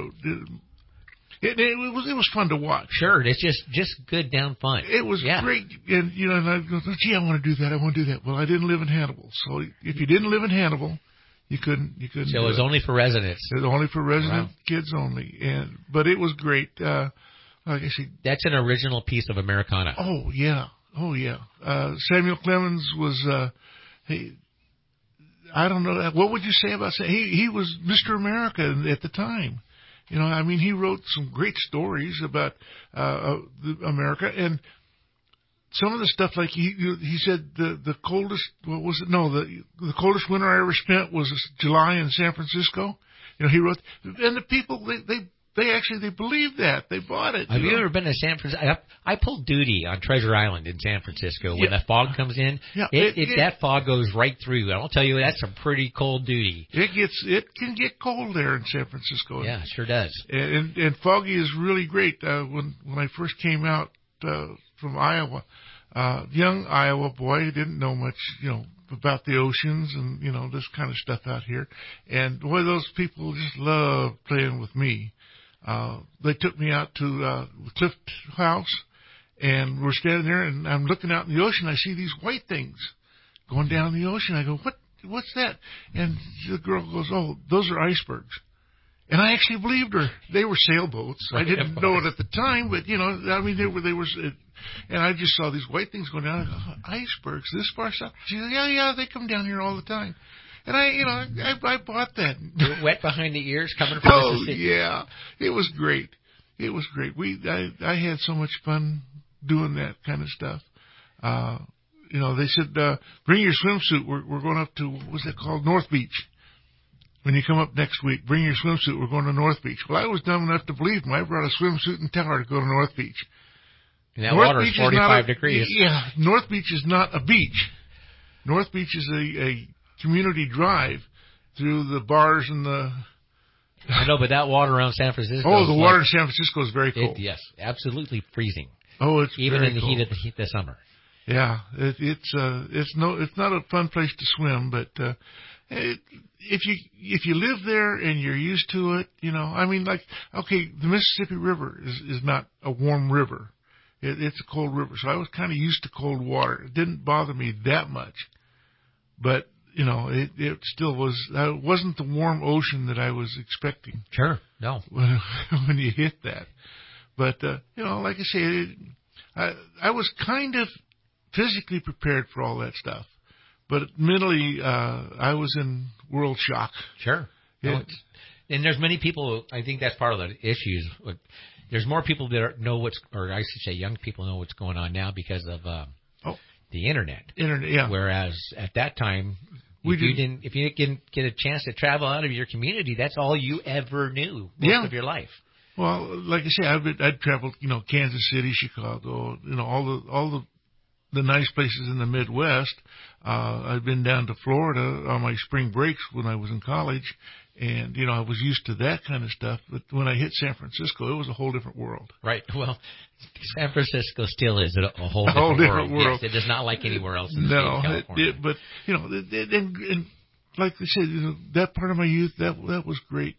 It was fun to watch. Sure, it's just good down fun. It was great. And, and I go, gee, I want to do that. I want to do that. Well, I didn't live in Hannibal. So if you didn't live in Hannibal, you couldn't. So it was only for residents. It was only for resident kids only. But it was great. Like I said, that's an original piece of Americana. Oh, yeah. Samuel Clemens was, I don't know. What would you say about he was Mr. America at the time. He wrote some great stories about America, and some of the stuff, like he said the coldest, what was it? No, the coldest winter I ever spent was July in San Francisco. He wrote, and the people they believed that. They bought it. Have you ever been to San Francisco? I pulled duty on Treasure Island in San Francisco when the fog comes in. Yeah, that fog goes right through. I'll tell you, that's some pretty cold duty. It can get cold there in San Francisco. Yeah, it sure does. And foggy is really great. When I first came out from Iowa, young Iowa boy, didn't know much, about the oceans and this kind of stuff out here. And boy, those people just love playing with me. They took me out to the Cliff House, and we're standing there, and I'm looking out in the ocean. I see these white things going down the ocean. I go, what's that? And the girl goes, oh, those are icebergs. And I actually believed her. They were sailboats. I didn't know it at the time, but they were. And I just saw these white things going down. I go, oh, icebergs this far south? She said, yeah, they come down here all the time. And I bought that. Wet behind the ears coming from Mississippi. Oh, yeah. It was great. It was great. I had so much fun doing that kind of stuff. They said, bring your swimsuit. We're going up to, what's that called? North Beach. When you come up next week, bring your swimsuit. We're going to North Beach. Well, I was dumb enough to believe them. I brought a swimsuit and towel to go to North Beach. And that water is 45 degrees. Yeah. North Beach is not a beach. North Beach is a community drive through the bars and the... I know, but that water around San Francisco... Oh, the water in San Francisco is very cold. Yes, absolutely freezing. Oh, it's even very in the cold. heat of the summer. Yeah, it's not a fun place to swim, but if you live there and you're used to it, the Mississippi River is not a warm river. It's a cold river, so I was kind of used to cold water. It didn't bother me that much, but it still was. It wasn't the warm ocean that I was expecting. Sure, no. When you hit that, but like I say, I was kind of physically prepared for all that stuff, but mentally, I was in world shock. Sure. Yeah. And there's many people. I think that's part of the issues. There's more people that know or I should say, young people know what's going on now because of the internet. Yeah. Whereas at that time, if you didn't get a chance to travel out of your community, that's all you ever knew most of your life. Well, like I say, I'd traveled, Kansas City, Chicago, all the nice places in the Midwest. I've been down to Florida on my spring breaks when I was in college, and I was used to that kind of stuff. But when I hit San Francisco, it was a whole different world. Right. Well, San Francisco still is a whole different world. Yes, it is not like anywhere else in the state of California. But and like I said, that part of my youth that was great.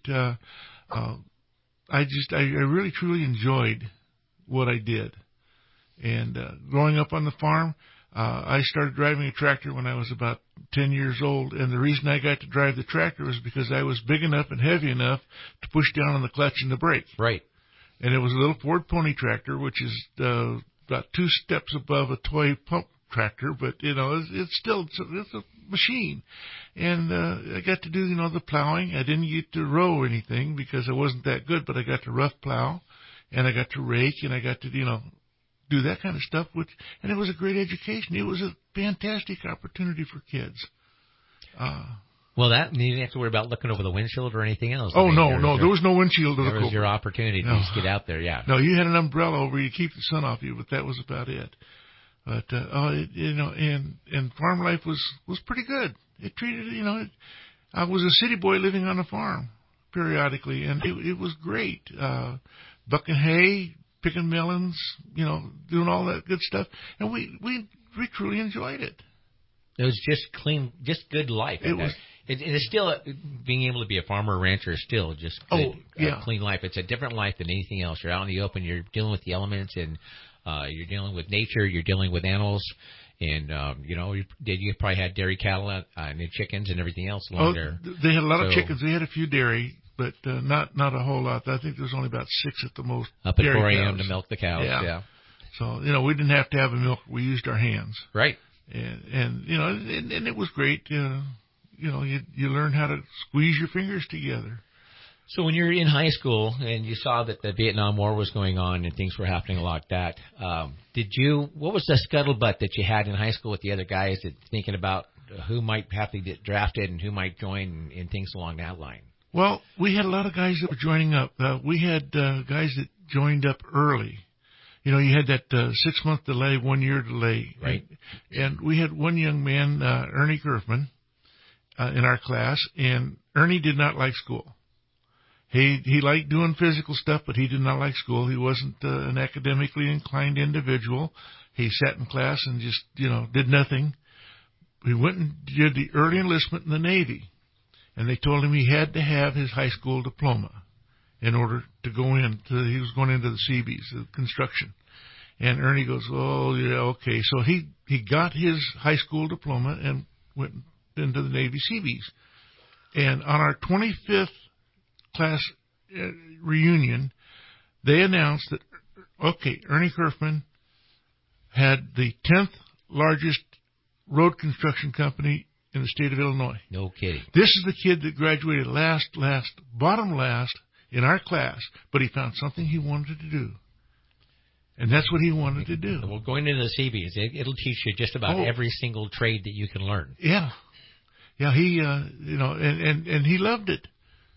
I really truly enjoyed what I did. And growing up on the farm, I started driving a tractor when I was about 10 years old, and the reason I got to drive the tractor was because I was big enough and heavy enough to push down on the clutch and the brake. Right. And it was a little Ford Pony tractor, which is about 2 steps above a toy pump tractor, but, it's still it's a machine. And I got to do, the plowing. I didn't get to row or anything because I wasn't that good, but I got to rough plow, and I got to rake, and I got to, do that kind of stuff, and it was a great education. It was a fantastic opportunity for kids. Well, you didn't have to worry about looking over the windshield or anything else. Oh, there was no windshield to look over. There was your opportunity to just get out there, yeah. No, you had an umbrella over you to keep the sun off you, but that was about it. But, and farm life was pretty good. It treated, I was a city boy living on a farm periodically, and it was great. Bucking hay, picking melons, doing all that good stuff. And we truly enjoyed it. It was just clean, just good life. It is still, being able to be a farmer or rancher is still just good, clean life. It's a different life than anything else. You're out in the open, you're dealing with the elements, and you're dealing with nature, you're dealing with animals. And, you probably had dairy cattle and chickens and everything else along there. They had a lot of chickens. They had a few dairy, but not a whole lot. I think there was only about 6 at the most. Up at 4 a.m. to milk the cows, yeah. So, we didn't have to have a milk. We used our hands. Right. And it was great. You learn how to squeeze your fingers together. So when you're in high school and you saw that the Vietnam War was going on and things were happening like that, what was the scuttlebutt that you had in high school with the other guys thinking about who might have to get drafted and who might join and things along that line? Well, we had a lot of guys that were joining up. We had guys that joined up early. You had that 6-month delay, 1 year delay. Right. And we had one young man, Ernie Gerfman, in our class, and Ernie did not like school. He liked doing physical stuff, but he did not like school. He wasn't an academically inclined individual. He sat in class and just, did nothing. He went and did the early enlistment in the Navy, and they told him he had to have his high school diploma in order to go in. He was going into the Seabees, the construction. And Ernie goes, oh, yeah, okay. So he got his high school diploma and went into the Navy Seabees. And on our 25th class reunion, they announced that, Ernie Gerfman had the 10th largest road construction company in the state of Illinois. No kidding. This is the kid that graduated bottom last in our class, but he found something he wanted to do. And that's what he wanted to do. Well, going into the Seabees, it'll teach you just about every single trade that you can learn. Yeah. Yeah, he, and he loved it.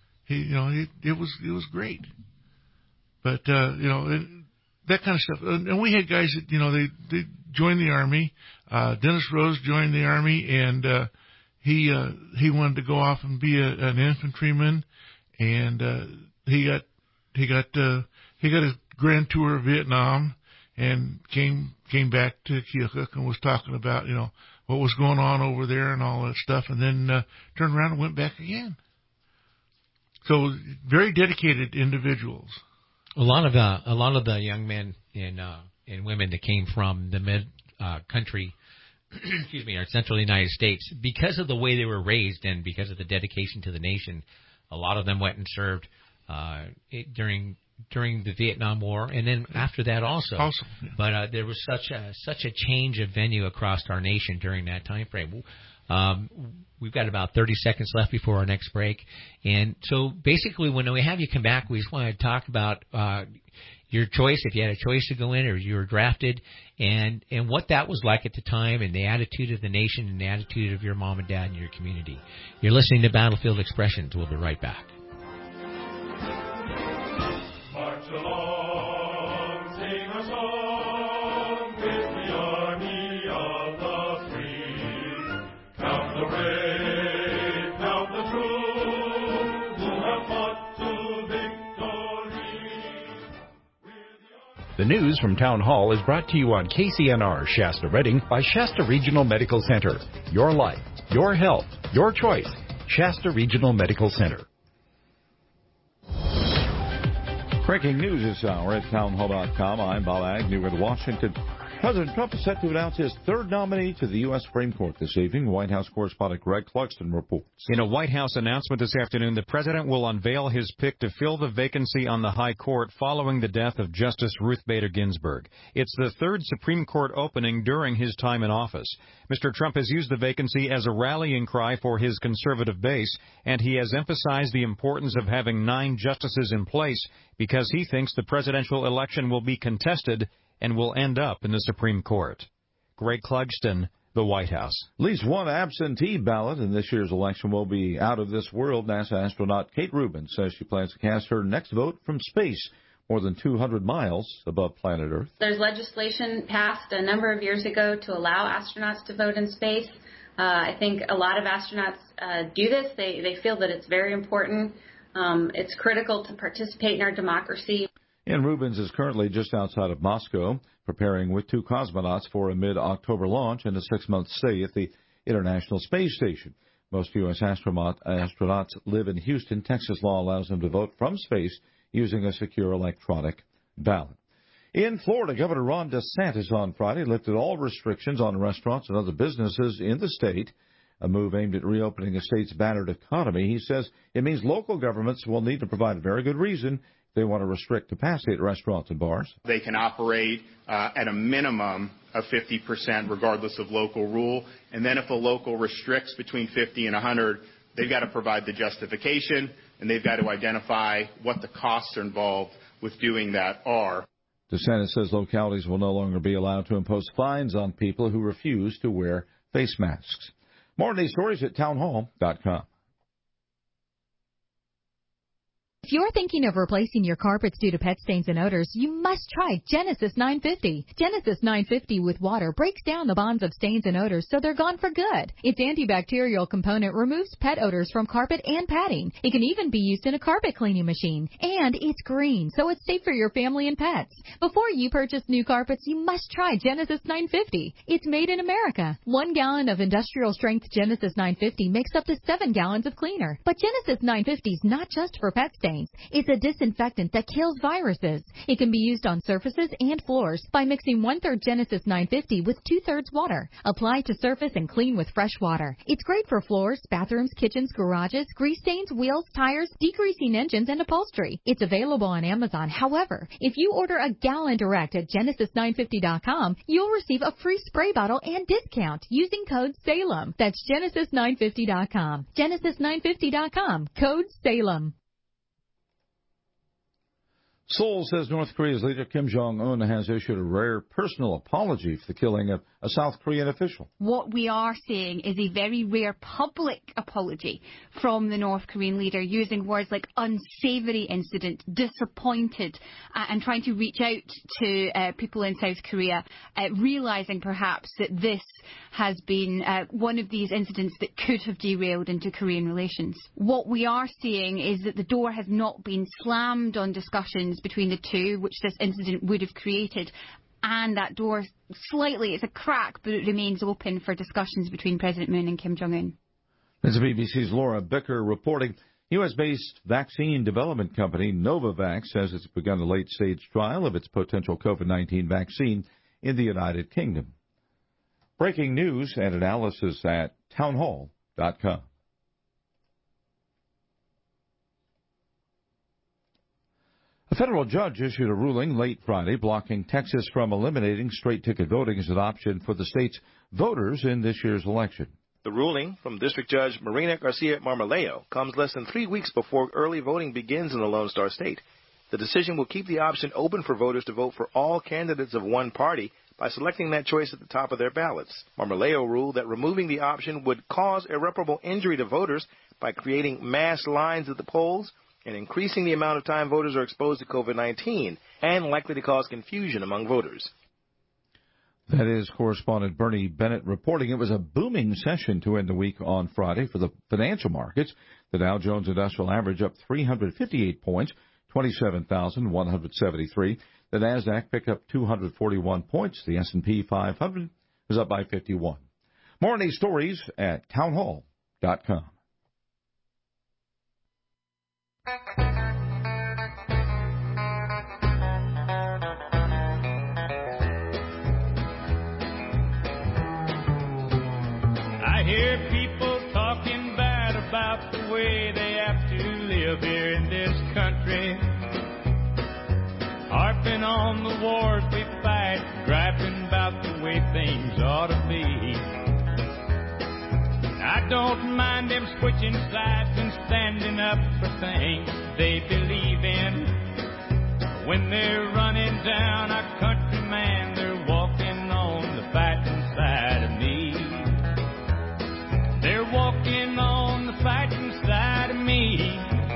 It was great. But, that kind of stuff. And we had guys that, they joined the Army. Dennis Rose joined the Army, and he wanted to go off and be an infantryman, and he got his grand tour of Vietnam and came back to Keokuk and was talking about, what was going on over there and all that stuff, and then turned around and went back again. So very dedicated individuals. A lot of the young men and women that came from the mid country, our central United States, because of the way they were raised and because of the dedication to the nation, a lot of them went and served during the Vietnam War, and then after that also. Yeah. But there was such a change of venue across our nation during that time frame. We've got about 30 seconds left before our next break. And so basically when we have you come back, we just want to talk about your choice, if you had a choice to go in or you were drafted, and what that was like at the time, and the attitude of the nation and the attitude of your mom and dad and your community. You're listening to Battlefield Expressions. We'll be right back. March along, sing a song with the army of the free. Count the brave, count the true, who have fought to victory. The news from Town Hall is brought to you on KCNR Shasta Redding by Shasta Regional Medical Center. Your life, your health, your choice. Shasta Regional Medical Center. Breaking news this hour at townhall.com. I'm Bob Agnew with Washington. President Trump is set to announce his third nominee to the U.S. Supreme Court this evening. White House correspondent Greg Clugston reports. In a White House announcement this afternoon, the president will unveil his pick to fill the vacancy on the High Court following the death of Justice Ruth Bader Ginsburg. It's the third Supreme Court opening during his time in office. Mr. Trump has used the vacancy as a rallying cry for his conservative base, and he has emphasized the importance of having 9 justices in place because he thinks the presidential election will be contested and will end up in the Supreme Court. Greg Clugston, the White House. At least one absentee ballot in this year's election will be out of this world. NASA astronaut Kate Rubin says she plans to cast her next vote from space, more than 200 miles above planet Earth. There's legislation passed a number of years ago to allow astronauts to vote in space. I think a lot of astronauts do this. They feel that it's very important. It's critical to participate in our democracy. And Rubens is currently just outside of Moscow, preparing with 2 cosmonauts for a mid-October launch and a 6-month stay at the International Space Station. Most U.S. astronauts live in Houston. Texas law allows them to vote from space using a secure electronic ballot. In Florida, Governor Ron DeSantis on Friday lifted all restrictions on restaurants and other businesses in the state, a move aimed at reopening the state's battered economy. He says it means local governments will need to provide a very good reason they want to restrict capacity at restaurants and bars. They can operate at a minimum of 50% regardless of local rule. And then if a local restricts between 50 and 100, they've got to provide the justification, and they've got to identify what the costs involved with doing that are. DeSantis says localities will no longer be allowed to impose fines on people who refuse to wear face masks. More on these stories at townhall.com. If you're thinking of replacing your carpets due to pet stains and odors, you must try Genesis 950. Genesis 950 with water breaks down the bonds of stains and odors so they're gone for good. Its antibacterial component removes pet odors from carpet and padding. It can even be used in a carpet cleaning machine. And it's green, so it's safe for your family and pets. Before you purchase new carpets, you must try Genesis 950. It's made in America. 1 gallon of industrial strength Genesis 950 makes up to 7 gallons of cleaner. But Genesis 950 is not just for pet stains. It's a disinfectant that kills viruses. It can be used on surfaces and floors by mixing 1/3 Genesis 950 with 2/3 water. Apply to surface and clean with fresh water. It's great for floors, bathrooms, kitchens, garages, grease stains, wheels, tires, degreasing engines, and upholstery. It's available on Amazon. However, if you order a gallon direct at Genesis950.com, you'll receive a free spray bottle and discount using code SALEM. That's Genesis950.com. Genesis950.com. Code SALEM. Seoul says North Korea's leader Kim Jong-un has issued a rare personal apology for the killing of a South Korean official. What we are seeing is a very rare public apology from the North Korean leader, using words like unsavoury incident, disappointed, and trying to reach out to people in South Korea, realising perhaps that this has been one of these incidents that could have derailed into Korean relations. What we are seeing is that the door has not been slammed on discussions between the two, which this incident would have created, and that door slightly, it's a crack, but it remains open for discussions between President Moon and Kim Jong-un. This is BBC's Laura Bicker reporting. U.S.-based vaccine development company Novavax says it's begun a late-stage trial of its potential COVID-19 vaccine in the United Kingdom. Breaking news and analysis at townhall.com. A federal judge issued a ruling late Friday blocking Texas from eliminating straight-ticket voting as an option for the state's voters in this year's election. The ruling from District Judge Marina Garcia Marmoleo comes less than 3 weeks before early voting begins in the Lone Star State. The decision will keep the option open for voters to vote for all candidates of one party by selecting that choice at the top of their ballots. Marmoleo ruled that removing the option would cause irreparable injury to voters by creating mass lines at the polls and increasing the amount of time voters are exposed to COVID-19, and likely to cause confusion among voters. That is correspondent Bernie Bennett reporting. It was a booming session to end the week on Friday for the financial markets. The Dow Jones Industrial Average up 358 points, 27,173. The NASDAQ picked up 241 points. The S&P 500 was up by 51. More on these stories at townhall.com. Hear people talking bad about the way they have to live here in this country. Harping on the wars we fight, griping about the way things ought to be. I don't mind them switching sides and standing up for things they believe in. When they're running down our country, man, they're walking on the fighting side of me. They're walking on the fighting side of me.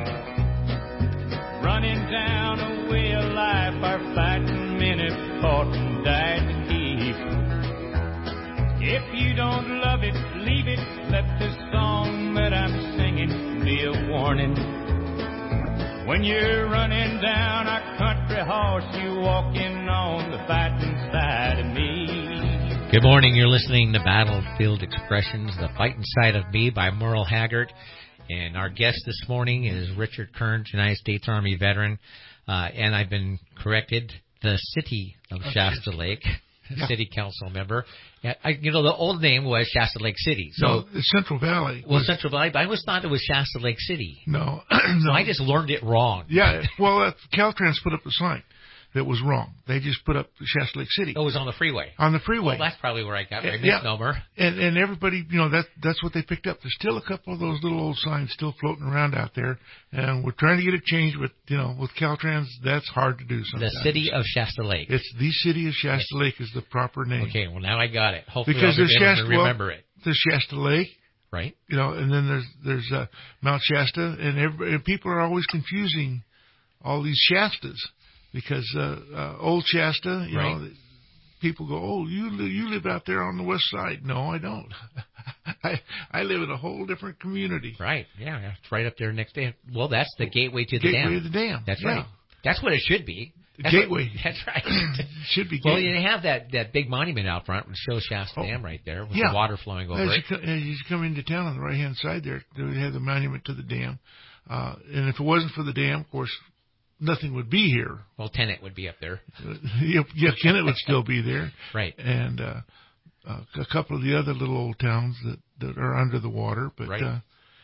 Running down a way of life our fighting men have fought and died to keep. If you don't love it, leave it. Let this song that I'm singing be a warning. When you're running down our country horse, you walking on the fighting side of me. Good morning. You're listening to Battlefield Expressions, The Fighting Side of Me by Merle Haggard. And our guest this morning is Richard Kearns, United States Army veteran. And I've been corrected, the city of Shasta Lake. City council member. The old name was Shasta Lake City. So no, the Central Valley. Well, Central Valley, but I always thought it was Shasta Lake City. No. So I just learned it wrong. Yeah, well, Caltrans put up a sign that was wrong. They just put up Shasta Lake City. Oh, it was on the freeway. On the freeway. Well, that's probably where I got my misnomer. And everybody, that's what they picked up. There's still a couple of those little old signs still floating around out there, and we're trying to get it changed, but, with Caltrans, that's hard to do sometimes. The city of Shasta Lake. It's the city of Shasta Lake is the proper name. Okay, well, now I got it. Hopefully because I'll be able to remember it. There's Shasta Lake. Right. And then there's Mount Shasta, and people are always confusing all these Shastas. Because Old Shasta, people go, oh, you live out there on the west side. No, I don't. I live in a whole different community. Right, yeah. It's right up there next to it. Well, that's the gateway to the dam. Gateway to the dam. That's right. That's what it should be. Gateway. That's right. Should be. Well, you have that big monument out front which shows Shasta Dam right there with the water flowing over it. As you come into town on the right-hand side there, they have the monument to the dam. And if it wasn't for the dam, of course, nothing would be here. Well, Tenet would be up there. Yeah, Tenet would still be there. Right. And a couple of the other little old towns that are under the water. But, right.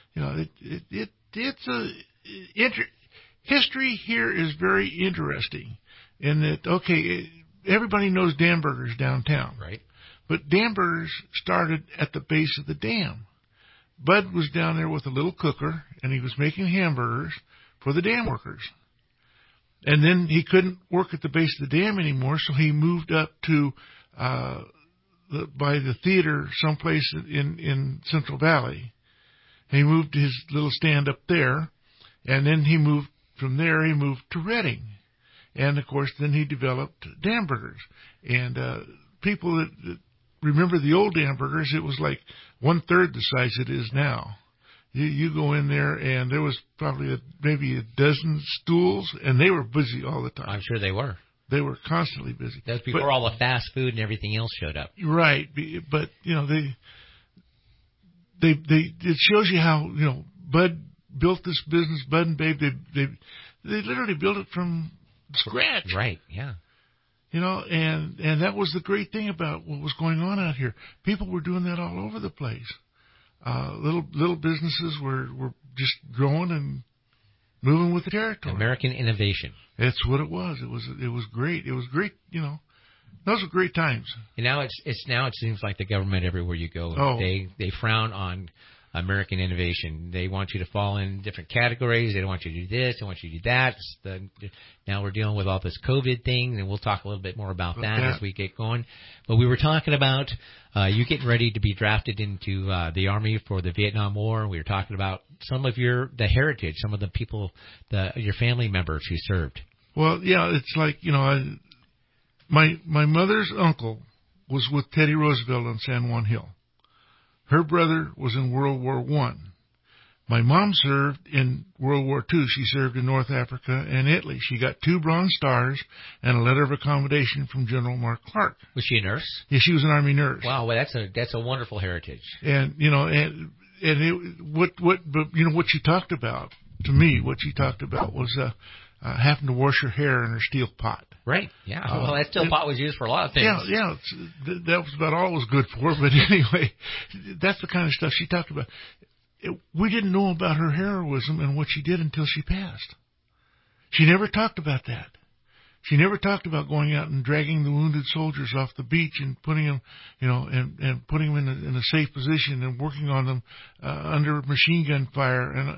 History here is very interesting in that, everybody knows Damburgers downtown. Right. But Damburgers started at the base of the dam. Bud was down there with a little cooker, and he was making hamburgers for the dam workers. And then he couldn't work at the base of the dam anymore, so he moved up to by the theater someplace in Central Valley. He moved his little stand up there, and then he moved to Redding. And, of course, then he developed Damburgers. And people that remember the old Damburgers, it was like 1/3 the size it is now. You go in there, and there was probably maybe a dozen stools, and they were busy all the time. I'm sure they were. They were constantly busy. That was before all the fast food and everything else showed up. Right, but it shows you how Bud built this business. Bud and Babe, they literally built it from scratch. Right. Yeah. And that was the great thing about what was going on out here. People were doing that all over the place. Little businesses were just growing and moving with the territory. American innovation. That's what it was. It was great. It was great. Those were great times. And now it seems like the government everywhere you go, they frown on American innovation. They want you to fall in different categories. They don't want you to do this. They want you to do that. Now we're dealing with all this COVID thing, and we'll talk a little bit more about that as we get going. But we were talking about you getting ready to be drafted into the Army for the Vietnam War. We were talking about some of the heritage, some of the people, your family members who served. Well, yeah, it's like, my mother's uncle was with Teddy Roosevelt on San Juan Hill. Her brother was in World War I. My mom served in World War II. She served in North Africa and Italy. She got 2 Bronze Stars and a letter of accommodation from General Mark Clark. Was she a nurse? Yeah, she was an Army nurse. Wow, well, that's a wonderful heritage. And what she talked about, to me, what she talked about was having to wash her hair in her steel pot. Right. Yeah. Well, that still pot was used for a lot of things. Yeah. That was about all it was good for. But anyway, that's the kind of stuff she talked about. We didn't know about her heroism and what she did until she passed. She never talked about that. She never talked about going out and dragging the wounded soldiers off the beach and putting them, and putting them in a safe position and working on them under machine gun fire. And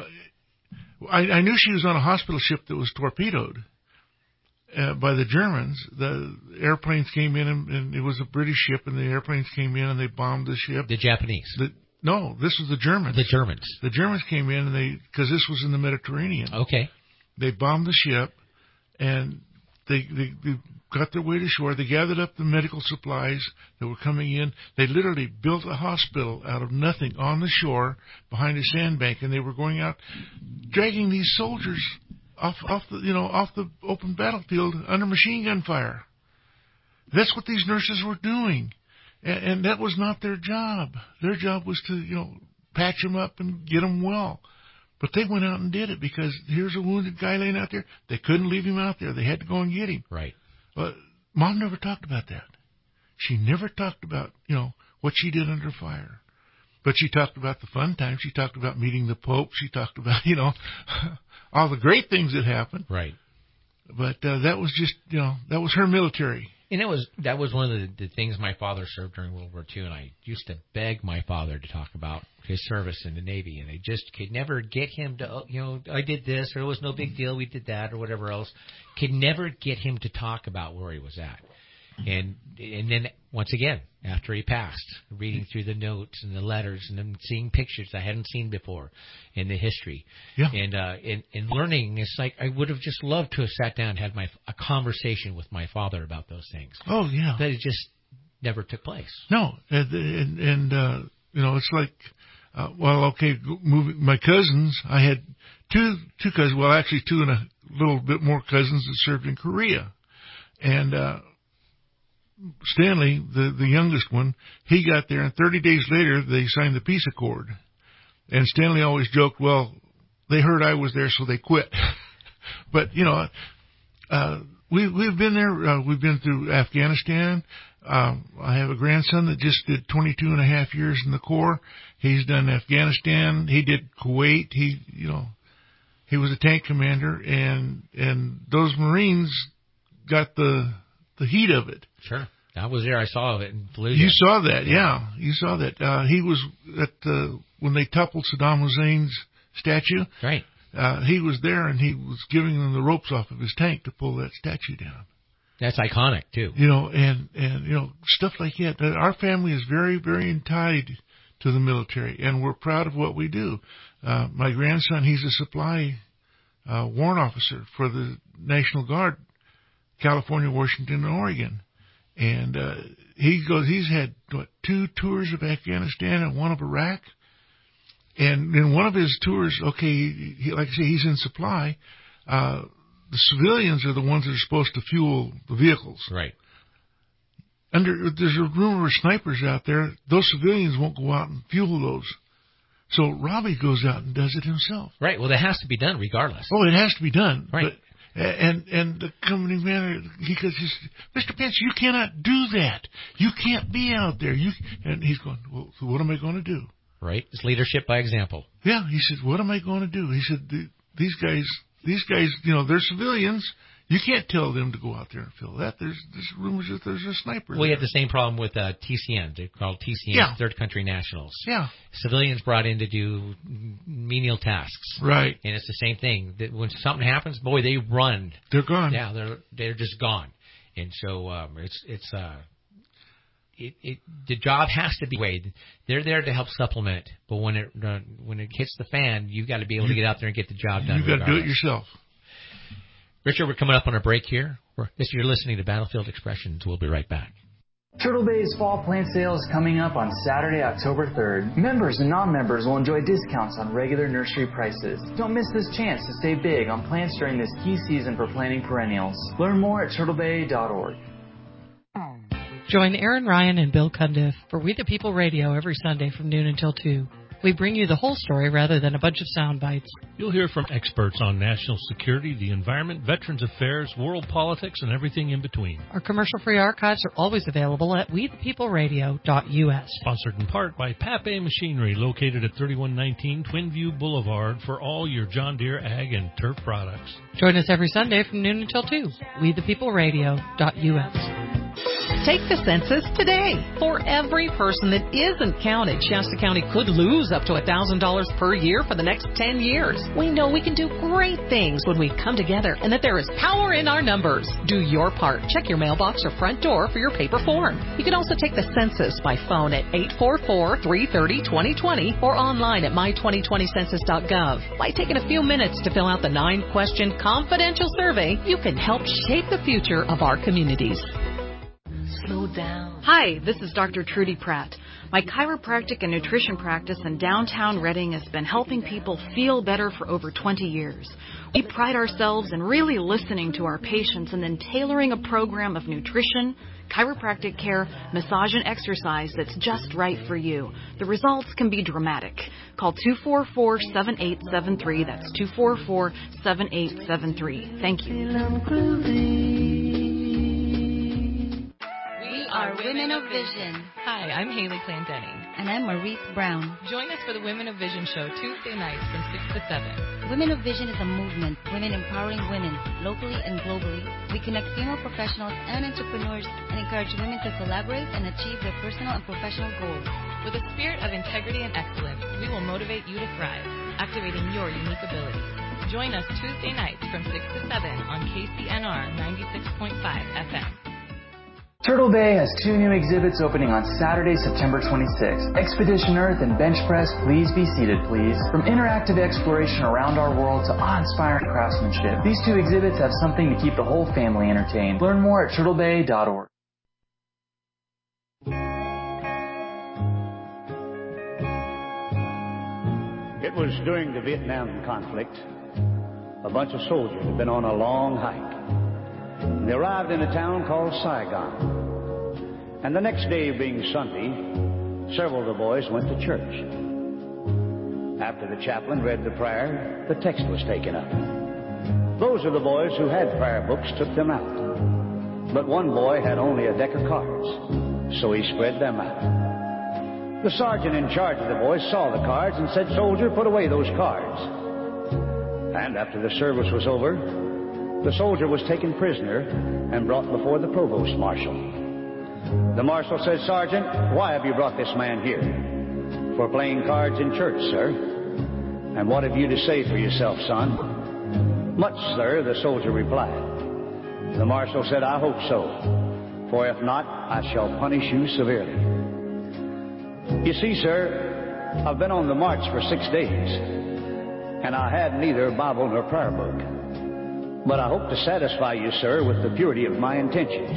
I knew she was on a hospital ship that was torpedoed by the Germans. The airplanes came in, and it was a British ship, and the airplanes came in and they bombed the ship. The Japanese. No, this was the Germans. The Germans. The Germans came in, and because this was in the Mediterranean. Okay. They bombed the ship, and they got their way to shore. They gathered up the medical supplies that were coming in. They literally built a hospital out of nothing on the shore behind a sandbank, and they were going out dragging these soldiers off the open battlefield under machine gun fire. That's what these nurses were doing. And that was not their job. Their job was to, patch them up and get them well. But they went out and did it because here's a wounded guy laying out there. They couldn't leave him out there. They had to go and get him. Right. But Mom never talked about that. She never talked about, what she did under fire. But she talked about the fun times. She talked about meeting the Pope. She talked about, all the great things that happened. Right. But that was just, that was her military. And that was one of the things my father served during World War II, and I used to beg my father to talk about his service in the Navy, and I just could never get him to, I did this, or it was no big deal, we did that, or whatever else. Could never get him to talk about where he was at. And then, once again, after he passed, reading through the notes and the letters and then seeing pictures I hadn't seen before in the history. Yeah. And learning, it's like I would have just loved to have sat down and had a conversation with my father about those things. Oh, yeah. But it just never took place. No. And it's like, my cousins, I had two cousins, well, actually two and a little bit more cousins that served in Korea. And, Stanley, the youngest one, he got there, and 30 days later, they signed the peace accord. And Stanley always joked, well, they heard I was there, so they quit. But, we've been there. We've been through Afghanistan. I have a grandson that just did 22 and a half years in the Corps. He's done Afghanistan. He did Kuwait. He was a tank commander, and those Marines got the heat of it. Sure. I was there. I saw it in Fallujah. You saw that, yeah. You saw that. He was when they toppled Saddam Hussein's statue. Right. He was there, and he was giving them the ropes off of his tank to pull that statue down. That's iconic, too. And stuff like that. Our family is very, very tied to the military, and we're proud of what we do. My grandson, he's a supply warrant officer for the National Guard, California, Washington, and Oregon. And he's had 2 tours of Afghanistan and 1 of Iraq. And in one of his tours, like I say, he's in supply. The civilians are the ones that are supposed to fuel the vehicles. Right. There's a rumor of snipers out there. Those civilians won't go out and fuel those. So Robbie goes out and does it himself. Right. Well, that has to be done regardless. Oh, it has to be done. Right. And the company manager, because Mr. Pence, you cannot do that. You can't be out there. And he's going, well, so what am I going to do? Right. It's leadership by example. Yeah. He said, what am I going to do? He said, these guys, they're civilians. You can't tell them to go out there and fill that. There's rumors that there's a sniper. We had the same problem with TCN. They're called TCN, Third Country Nationals. Yeah. Civilians brought in to do menial tasks. Right. And it's the same thing. That when something happens, boy, they run. They're gone. Yeah, they're just gone. And so the job has to be weighed. They're there to help supplement, but when it hits the fan, you've got to be able to get out there and get the job done. You've got to do it yourself. Richard, we're coming up on a break here. You're listening to Battlefield Expressions. We'll be right back. Turtle Bay's fall plant sale is coming up on Saturday, October 3rd. Members and non-members will enjoy discounts on regular nursery prices. Don't miss this chance to save big on plants during this key season for planting perennials. Learn more at turtlebay.org. Join Aaron Ryan and Bill Cundiff for We the People Radio every Sunday from noon until 2. We bring you the whole story rather than a bunch of sound bites. You'll hear from experts on national security, the environment, veterans affairs, world politics, and everything in between. Our commercial-free archives are always available at wethepeopleradio.us. Sponsored in part by Pape Machinery, located at 3119 Twinview Boulevard, for all your John Deere ag and turf products. Join us every Sunday from noon until 2. wethepeopleradio.us. Take the census today. For every person that isn't counted, Shasta County could lose up to $1,000 per year for the next 10 years. We know we can do great things when we come together and that there is power in our numbers. Do your part. Check your mailbox or front door for your paper form. You can also take the census by phone at 844-330-2020 or online at my2020census.gov. By taking a few minutes to fill out the 9-question confidential survey, you can help shape the future of our communities. Slow down. Hi, this is Dr. Trudy Pratt. My chiropractic and nutrition practice in downtown Redding has been helping people feel better for over 20 years. We pride ourselves in really listening to our patients and then tailoring a program of nutrition, chiropractic care, massage, and exercise that's just right for you. The results can be dramatic. Call 244-7873. That's 244-7873. Thank you. Are Women of Vision. Hi, I'm Haley Clendenning. And I'm Maurice Brown. Join us for the Women of Vision show Tuesday nights from 6 to 7. Women of Vision is a movement, women empowering women, locally and globally. We connect female professionals and entrepreneurs and encourage women to collaborate and achieve their personal and professional goals. With a spirit of integrity and excellence, we will motivate you to thrive, activating your unique abilities. Join us Tuesday nights from 6 to 7 on KCNR 96.5 FM. Turtle Bay has 2 new exhibits opening on Saturday, September 26th. Expedition Earth and Bench Press, Please Be Seated, Please. From interactive exploration around our world to awe-inspiring craftsmanship, these 2 exhibits have something to keep the whole family entertained. Learn more at turtlebay.org. It was during the Vietnam conflict. A bunch of soldiers had been on a long hike. They arrived in a town called Saigon. And the next day, being Sunday, several of the boys went to church. After the chaplain read the prayer, the text was taken up. Those of the boys who had prayer books took them out. But one boy had only a deck of cards, so he spread them out. The sergeant in charge of the boys saw the cards and said, "Soldier, put away those cards." And after the service was over, the soldier was taken prisoner and brought before the provost marshal. The marshal said, "Sergeant, why have you brought this man here?" "For playing cards in church, sir." "And what have you to say for yourself, son?" "Much, sir," the soldier replied. The marshal said, "I hope so, for if not, I shall punish you severely." "You see, sir, I've been on the march for 6 days, and I had neither Bible nor prayer book. But I hope to satisfy you, sir, with the purity of my intentions.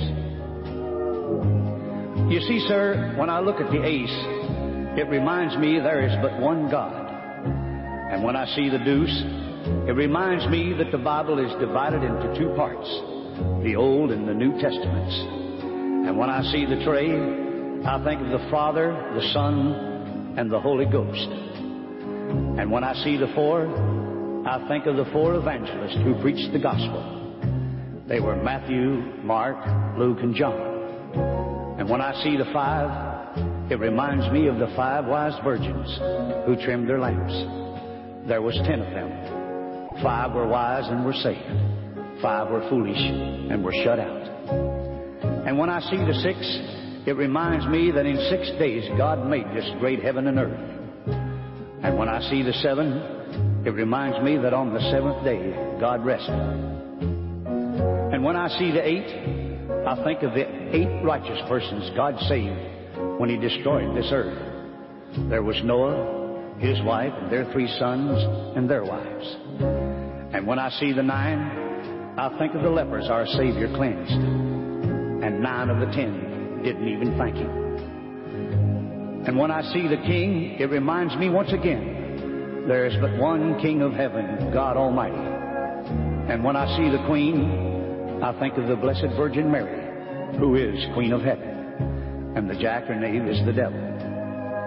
You see, sir, when I look at the ace, it reminds me there is but one God. And when I see the deuce, it reminds me that the Bible is divided into 2 parts, the Old and the New Testaments. And when I see the tray, I think of the Father, the Son, and the Holy Ghost. And when I see the 4, I think of the 4 evangelists who preached the gospel. They were Matthew, Mark, Luke, and John. And when I see the 5, it reminds me of the 5 wise virgins who trimmed their lamps. There was 10 of them. 5 were wise and were saved. 5 were foolish and were shut out. And when I see the 6, it reminds me that in 6 days God made this great heaven and earth. And when I see the 7, it reminds me that on the 7th day, God rested. And when I see the 8, I think of the 8 righteous persons God saved when He destroyed this earth. There was Noah, his wife, and their 3 sons, and their wives. And when I see the 9, I think of the lepers our Savior cleansed. And 9 of the 10 didn't even thank Him. And when I see the King, it reminds me once again, there is but one King of heaven, God Almighty. And when I see the Queen, I think of the Blessed Virgin Mary, who is Queen of Heaven. And the jackanapes is the devil.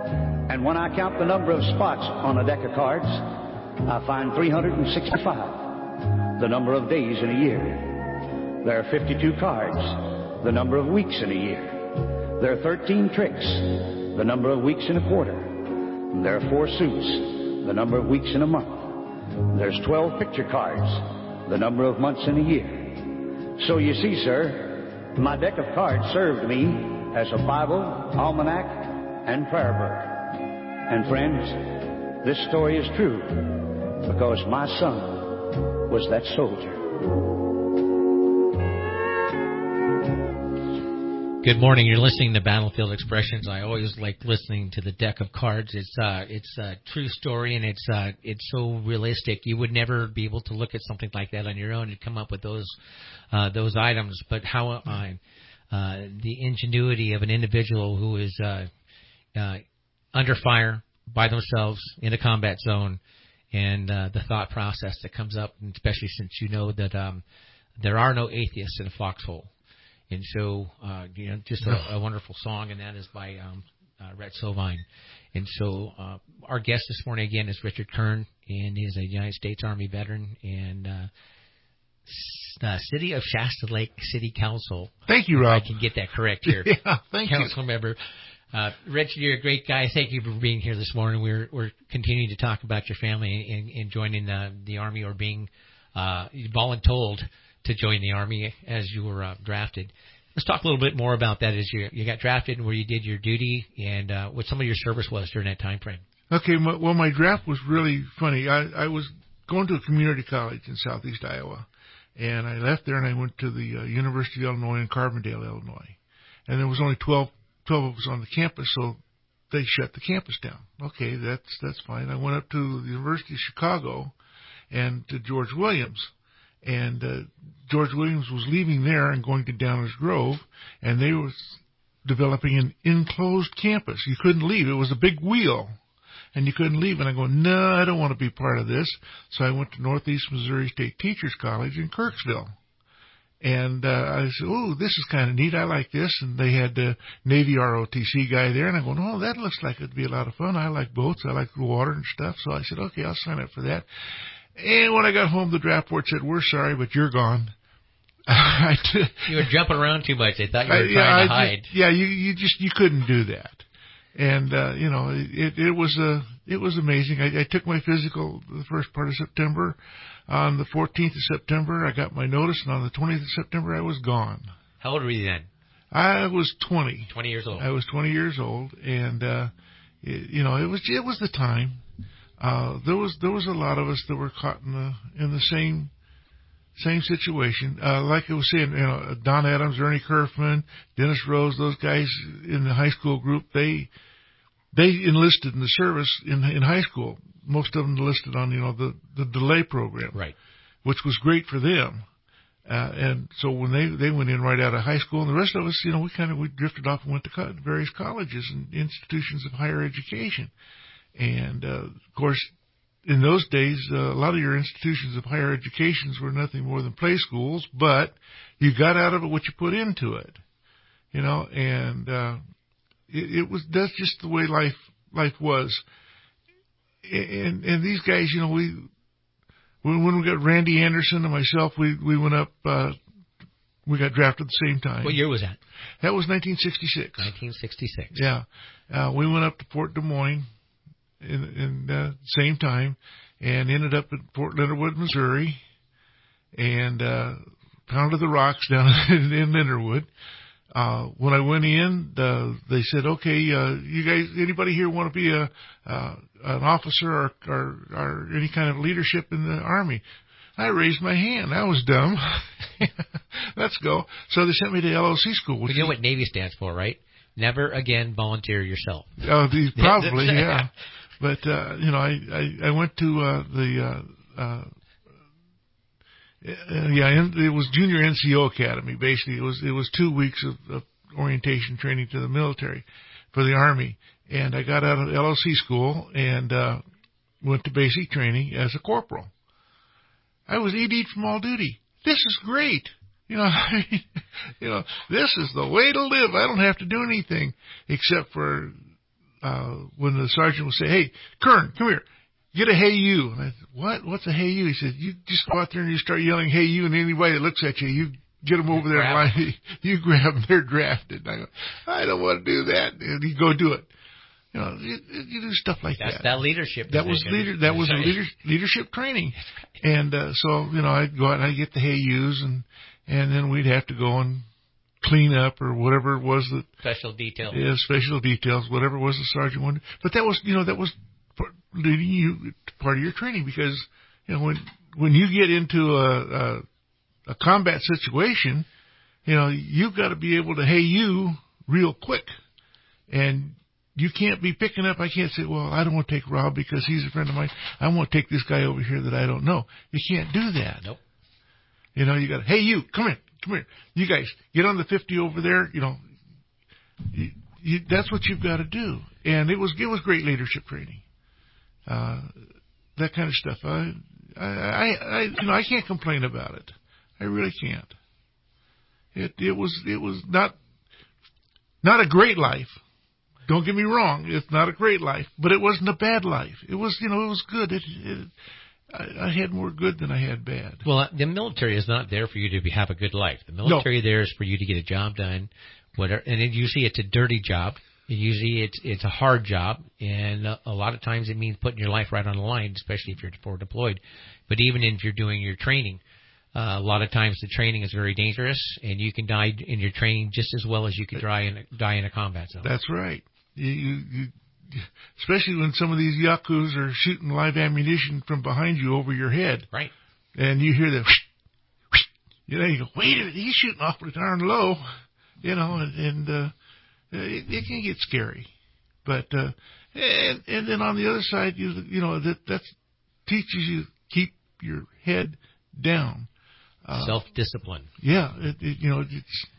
And when I count the number of spots on a deck of cards, I find 365, the number of days in a year. There are 52 cards, the number of weeks in a year. There are 13 tricks, the number of weeks in a quarter. There are 4 suits, the number of weeks in a month. There's 12 picture cards, the number of months in a year. So you see, sir, my deck of cards served me as a Bible, almanac, and prayer book. And friends, this story is true because my son was that soldier. Good morning. You're listening to Battlefield Expressions. I always like listening to the deck of cards. It's a true story, and it's so realistic. You would never be able to look at something like that on your own and come up with those items. But how the ingenuity of an individual who is under fire by themselves in a combat zone, and the thought process that comes up, and especially since you know that there are no atheists in a foxhole. And so, just a wonderful song, and that is by Rhett Sovine. And so, our guest this morning again is Richard Kern, and he's a United States Army veteran and City of Shasta Lake City Council. Thank you, Rob. If I can get that correct here. Yeah, thank you. Council member. Richard, you're a great guy. Thank you for being here this morning. We're continuing to talk about your family and joining the Army, or being voluntold to join the Army as you were drafted. Let's talk a little bit more about that as you got drafted and where you did your duty, and what some of your service was during that time frame. Okay, well, my draft was really funny. I was going to a community college in southeast Iowa, and I left there and I went to the University of Illinois in Carbondale, Illinois. And there was only 12 of us on the campus, so they shut the campus down. Okay, that's fine. I went up to the University of Chicago and to George Williams. And George Williams was leaving there and going to Downers Grove, and they were developing an enclosed campus. You couldn't leave. It was a big wheel, and you couldn't leave. And I go, no, I don't want to be part of this. So I went to Northeast Missouri State Teachers College in Kirksville. And I said, oh, this is kind of neat. I like this. And they had the Navy ROTC guy there. And I go, oh, that looks like it'd be a lot of fun. I like boats. I like the water and stuff. So I said, okay, I'll sign up for that. And when I got home, the draft board said, we're sorry, but you're gone. You were jumping around too much. They thought you were trying to hide. You couldn't do that. And, it was amazing. I took my physical the first part of September. On the 14th of September, I got my notice, and on the 20th of September, I was gone. How old were you then? I was 20. 20 years old. I was 20 years old, and, it was the time. There was a lot of us that were caught in the same situation. Like I was saying, Don Adams, Ernie Kerfman, Dennis Rose, those guys in the high school group, they enlisted in the service in high school. Most of them enlisted on, the delay program. Right. Which was great for them. And so when they went in right out of high school, and the rest of us, we drifted off and went to various colleges and institutions of higher education. And, of course, in those days, a lot of your institutions of higher educations were nothing more than play schools, but you got out of it what you put into it, and that's just the way life was. And these guys, when we got Randy Anderson and myself, we went up, we got drafted at the same time. What year was that? That was 1966. 1966. Yeah. We went up to Fort Des Moines in the same time, and ended up at Fort Leonard Wood, Missouri, and pounded the rocks down in Leonard Wood. When I went in, they said, okay, you guys, anybody here want to be an officer or any kind of leadership in the Army? I raised my hand. I was dumb. Let's go. So they sent me to LOC school. You know what Navy stands for, right? Never again volunteer yourself. Probably, yeah. But, I went to it was Junior NCO Academy, basically. It was 2 weeks of orientation training to the military for the Army. And I got out of LOC school and went to basic training as a corporal. I was ED'd from all duty. This is great. This is the way to live. I don't have to do anything except for when the sergeant would say, "Hey, Kern, come here. Get a hey you." And I said, "What? What's a hey you?" He said, "You just go out there and you start yelling hey you, and anybody that looks at you, you get them over there in line. You grab them, they're drafted." And I go, "I don't want to do that." And you go do it. You know, you do stuff like that. That's that leadership. That was leadership training. And so, you know, I'd go out and I'd get the hey yous, and then we'd have to go and clean up or whatever it was that special details. Yeah, special details, whatever it was the sergeant wanted. But that was, you know, leading you part of your training, because, you know, when you get into a combat situation, you know, you've got to be able to hey you real quick, and you can't be picking up. I can't say, well, I don't want to take Rob because he's a friend of mine. I want to take this guy over here that I don't know. You can't do that. Nope. You know, you got to, hey, you, come here. You guys, get on the 50 over there. You know, that's what you've got to do. And it was great leadership training. That kind of stuff. I can't complain about it. I really can't. It was not a great life. Don't get me wrong. It's not a great life, but it wasn't a bad life. It was, you know, it was good. I had more good than I had bad. Well, the military is not there for you to have a good life. The military there is for you to get a job done, whatever. And usually it's a dirty job. Usually it's a hard job, and a lot of times it means putting your life right on the line, especially if you're forward deployed. But even if you're doing your training, a lot of times the training is very dangerous, and you can die in your training just as well as you could die in a combat zone. That's right. You especially when some of these yakus are shooting live ammunition from behind you over your head. Right. And you hear the whoosh, whoosh, you know, you go, wait a minute, he's shooting awfully darn low, you know, and it can get scary. But and then on the other side, you know, that teaches you to keep your head down. Self-discipline. Yeah, you know,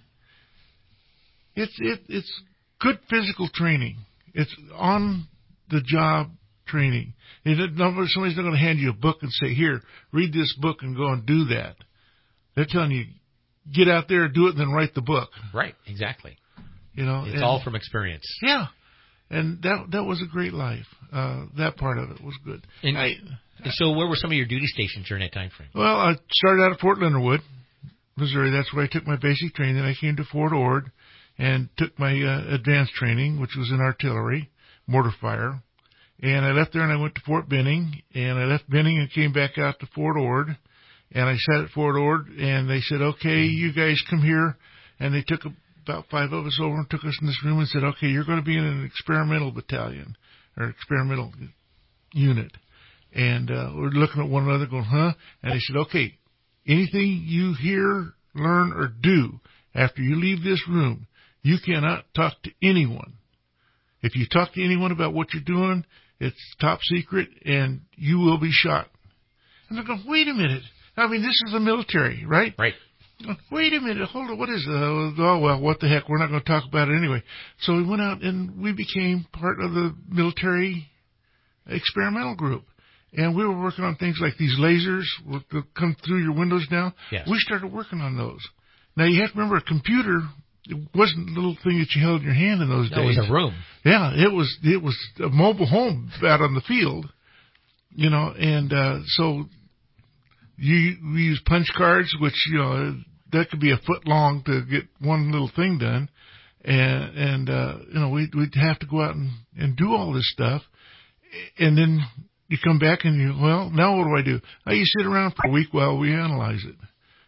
it's good physical training. It's on-the-job training. Somebody's not going to hand you a book and say, here, read this book and go and do that. They're telling you, get out there, do it, and then write the book. Right, exactly. You know, it's all from experience. Yeah, and that was a great life. That part of it was good. And so where were some of your duty stations during that time frame? Well, I started out at Fort Leonard Wood, Missouri. That's where I took my basic training. Then I came to Fort Ord and took my advanced training, which was in artillery, mortar fire. And I left there and I went to Fort Benning, and I left Benning and came back out to Fort Ord. And I sat at Fort Ord, and they said, okay, you guys come here. And they took about 5 of us over and took us in this room and said, okay, you're going to be in an experimental battalion or experimental unit. And we're looking at one another going, huh? And they said, okay, anything you hear, learn, or do after you leave this room, you cannot talk to anyone. If you talk to anyone about what you're doing, it's top secret, and you will be shot. And they're going, wait a minute. I mean, this is the military, right? Right. Wait a minute. Hold on. What is it? Oh, well, what the heck? We're not going to talk about it anyway. So we went out, and we became part of the military experimental group. And we were working on things like these lasers that come through your windows now. Yes. We started working on those. Now, you have to remember, a computer, it wasn't a little thing that you held in your hand in those days. It was a room. Yeah, it was a mobile home out on the field, you know, and so we use punch cards, which, you know, that could be a foot long to get one little thing done. And you know, we'd have to go out and do all this stuff. And then you come back and well, now what do? Oh, you sit around for a week while we analyze it.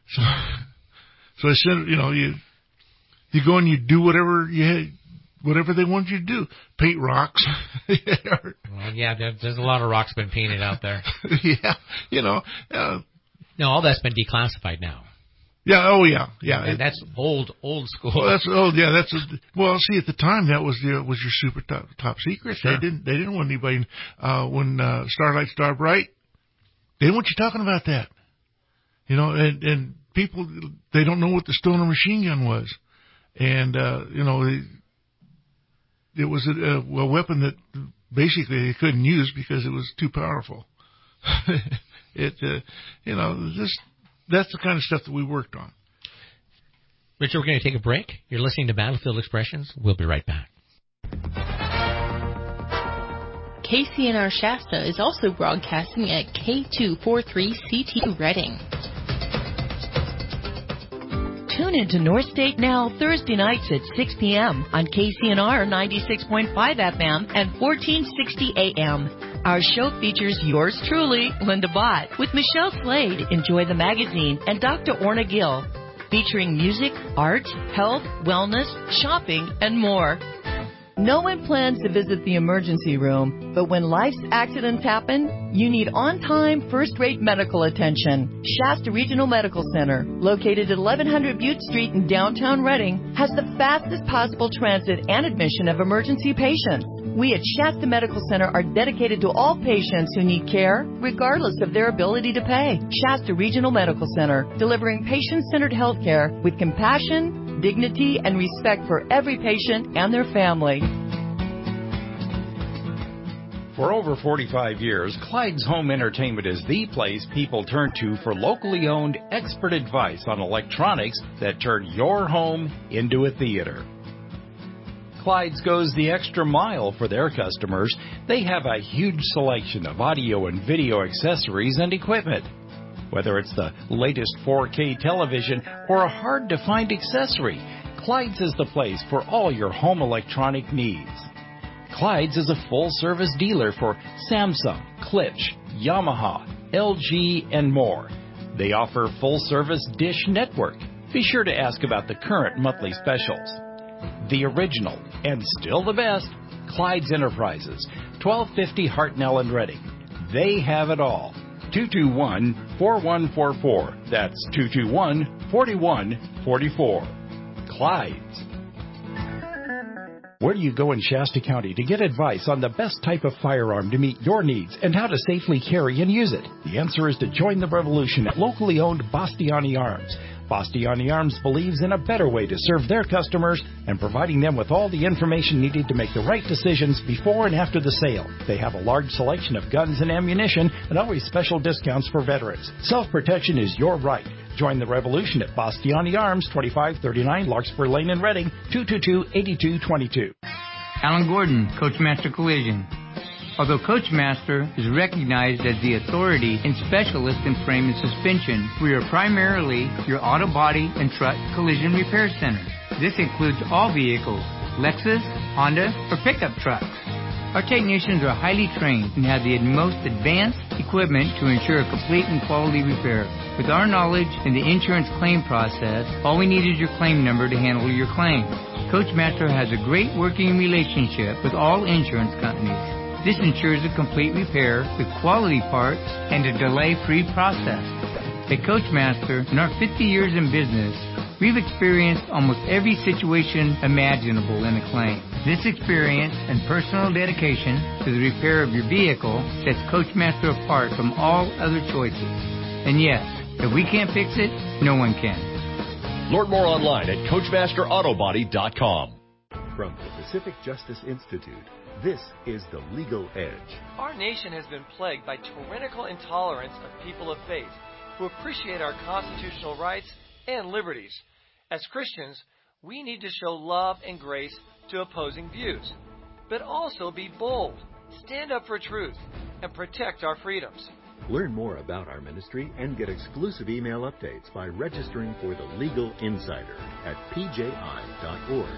So I said, you know, you go and you do whatever they want you to do. Paint rocks. Well, yeah, there's a lot of rocks been painted out there. Yeah, you know. No, all that's been declassified now. Yeah. Oh, yeah. Yeah. And that's old school. Well, that's old. Yeah. Well, see, at the time that was your super top secret. Sure. They didn't want anybody when Starlight Starbright. They didn't want you talking about that. You know, and people, they don't know what the Stoner machine gun was, and you know, it was a weapon that basically they couldn't use because it was too powerful. You know, that's the kind of stuff that we worked on. Richard, we're going to take a break. You're listening to Battlefield Expressions. We'll be right back. KCNR Shasta is also broadcasting at K243CT Reading. Tune into North State Now Thursday nights at 6 p.m. on KCNR 96.5 FM and 1460 AM. Our show features yours truly, Linda Bott, with Michelle Slade, Enjoy the Magazine, and Dr. Orna Gill, featuring music, art, health, wellness, shopping, and more. No one plans to visit the emergency room, but when life's accidents happen, you need on-time, first-rate medical attention. Shasta Regional Medical Center, located at 1100 Butte Street in downtown Reading, has the fastest possible transit and admission of emergency patients. We at Shasta Medical Center are dedicated to all patients who need care, regardless of their ability to pay. Shasta Regional Medical Center, delivering patient-centered health care with compassion, dignity, and respect for every patient and their family. For over 45 years, Clyde's Home Entertainment is the place people turn to for locally owned expert advice on electronics that turn your home into a theater. Clyde's goes the extra mile for their customers. They have a huge selection of audio and video accessories and equipment. Whether it's the latest 4K television or a hard-to-find accessory, Clyde's is the place for all your home electronic needs. Clyde's is a full-service dealer for Samsung, Klipsch, Yamaha, LG, and more. They offer full-service Dish Network. Be sure to ask about the current monthly specials. The original, and still the best, Clyde's Enterprises, 1250 Hartnell and Reading. They have it all. 221-4144. That's 221-4144. Clyde's. Where do you go in Shasta County to get advice on the best type of firearm to meet your needs and how to safely carry and use it? The answer is to join the revolution at locally owned Bastiani Arms. Bastiani Arms believes in a better way to serve their customers and providing them with all the information needed to make the right decisions before and after the sale. They have a large selection of guns and ammunition and always special discounts for veterans. Self-protection is your right. Join the revolution at Bastiani Arms, 2539 Larkspur Lane in Reading, 222-8222. Alan Gordon, Coachmaster Collision. Although Coachmaster is recognized as the authority and specialist in frame and suspension, we are primarily your auto body and truck collision repair center. This includes all vehicles, Lexus, Honda, or pickup trucks. Our technicians are highly trained and have the most advanced equipment to ensure a complete and quality repair. With our knowledge in the insurance claim process, all we need is your claim number to handle your claim. Coachmaster has a great working relationship with all insurance companies. This ensures a complete repair with quality parts and a delay-free process. At Coachmaster, in our 50 years in business, we've experienced almost every situation imaginable in a claim. This experience and personal dedication to the repair of your vehicle sets Coachmaster apart from all other choices. And yes, if we can't fix it, no one can. Learn more online at CoachmasterAutobody.com. From the Pacific Justice Institute, this is The Legal Edge. Our nation has been plagued by tyrannical intolerance of people of faith who appreciate our constitutional rights and liberties. As Christians, we need to show love and grace to opposing views, but also be bold, stand up for truth, and protect our freedoms. Learn more about our ministry and get exclusive email updates by registering for The Legal Insider at pji.org.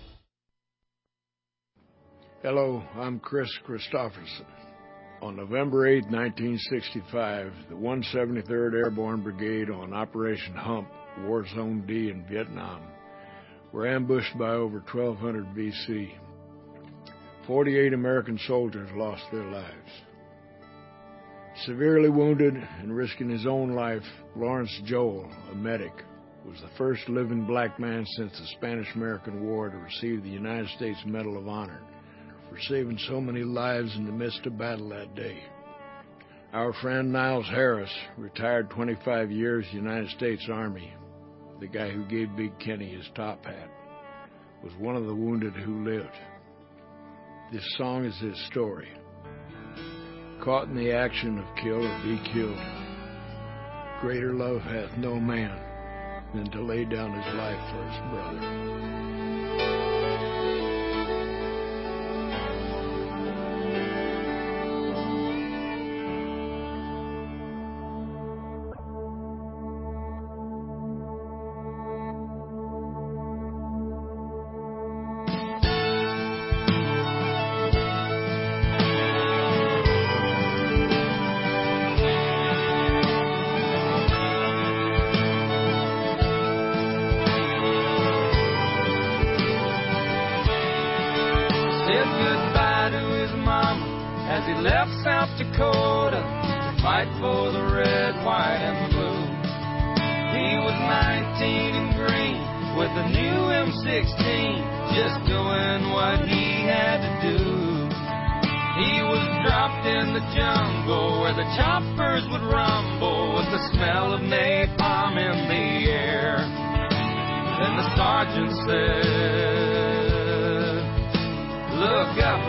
Hello, I'm Chris Christopherson. On November 8, 1965, the 173rd Airborne Brigade on Operation Hump, War Zone D in Vietnam, were ambushed by over 1,200 BC. 48 American soldiers lost their lives. Severely wounded and risking his own life, Lawrence Joel, a medic, was the first living black man since the Spanish-American War to receive the United States Medal of Honor for saving so many lives in the midst of battle that day. Our friend Niles Harris, retired 25 years United States Army, the guy who gave Big Kenny his top hat, was one of the wounded who lived. This song is his story. Caught in the action of kill or be killed, greater love hath no man than to lay down his life for his brother. said goodbye to his mama as he left South Dakota to fight for the red, white, and blue. He was 19 and green with a new M16, just doing what he had to do. He was dropped in the jungle where the choppers would rumble with the smell of napalm in the air. Then the sergeant said, look up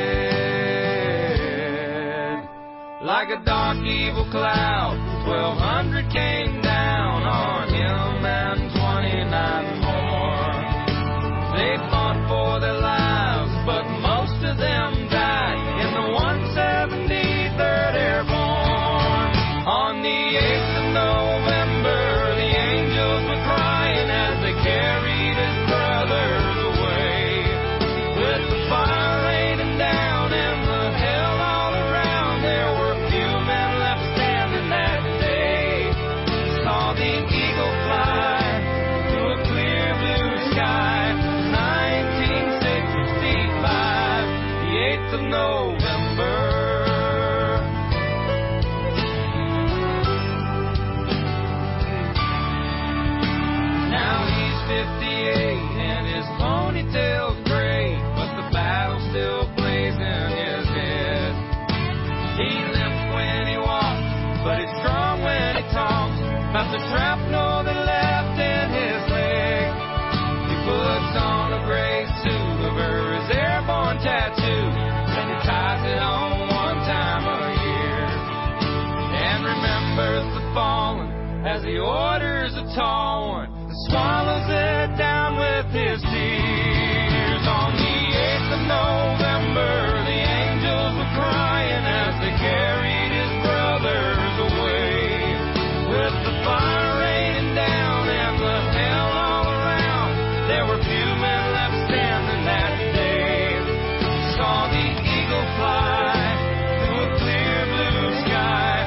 ahead. Like a dark evil cloud, 1,200 came down on him and 29 more. They fought for their lives, but most of them died in the 173rd Airborne. On the 8th of November, the angels were crying as they carried his brothers away. With the fire raining down and the hell all around, there were few men left standing that day. Saw the eagle fly to a clear blue sky, 1965, the 8th of November. Now he's 58 and his ponytail's gray, but the battle's still blazing in his head. He limps when he walks, but he's strong when he talks about the shrapnel that left in his leg. He puts on a gray suit over his airborne tattoo, and he ties it on one time a year, and remembers the fallen as he orders a tall one and swallows it down with his tears. On the 8th of November, the angels were crying as they carried his brothers away. With the fire raining down and the hell all around, there were few men left standing that day. Saw the eagle fly to a clear blue sky,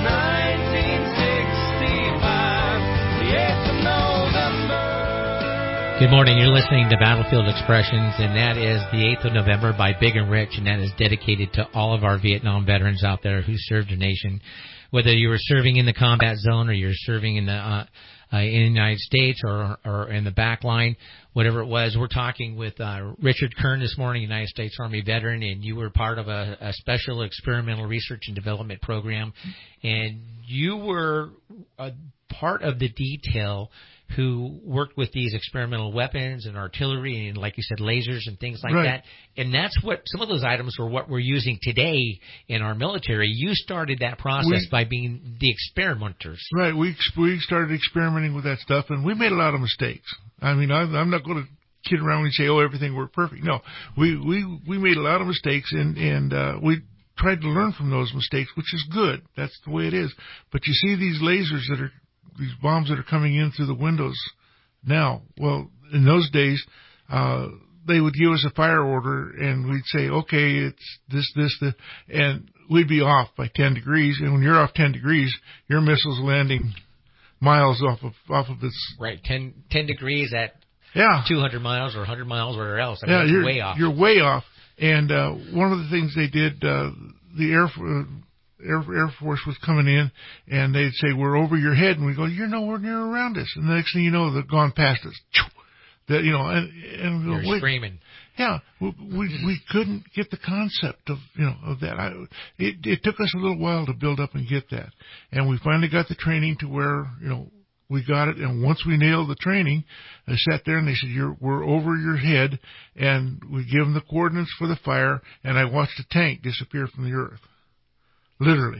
1965, the 8th of November. Good morning. You're listening to Battlefield Expressions, and that is the 8th of November by Big and Rich, and that is dedicated to all of our Vietnam veterans out there who served the nation. Whether you were serving in the combat zone or you're serving in the United States or in the back line, whatever it was, we're talking with Richard Kern this morning, United States Army veteran, and you were part of a special experimental research and development program, and you were a part of the detail who worked with these experimental weapons and artillery and, like you said, lasers and things like that. And that's what some of those items are what we're using today in our military. You started that process by being the experimenters. Right. We started experimenting with that stuff, and we made a lot of mistakes. I mean, I'm not going to kid around and say, oh, everything worked perfect. No, we made a lot of mistakes, and we tried to learn from those mistakes, which is good. That's the way it is. But you see these lasers these bombs that are coming in through the windows now. Well, in those days, they would give us a fire order, and we'd say, okay, it's this, and we'd be off by 10 degrees. And when you're off 10 degrees, your missile's landing miles off of this. Right, 10 degrees at 200 miles or 100 miles or whatever else. I mean, you're way off. You're way off. And one of the things they did, the Air Force was coming in, and they'd say, we're over your head, and we go, you're nowhere near around us. And the next thing you know, they've gone past us. That, you know, and you're screaming. Yeah, we couldn't get the concept of that. It took us a little while to build up and get that, and we finally got the training to where we got it. And once we nailed the training, I sat there and they said, we're over your head, and we give them the coordinates for the fire, and I watched a tank disappear from the earth. Literally.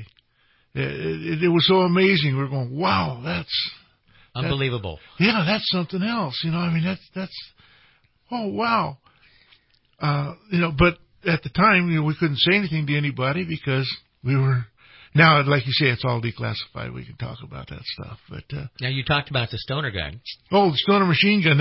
It was so amazing. We were going, wow, that's unbelievable. That's something else. I mean, that's oh, wow. But at the time, we couldn't say anything to anybody because we were, now, like you say, it's all declassified. We can talk about that stuff. But now you talked about the Stoner gun. Oh, the Stoner machine gun.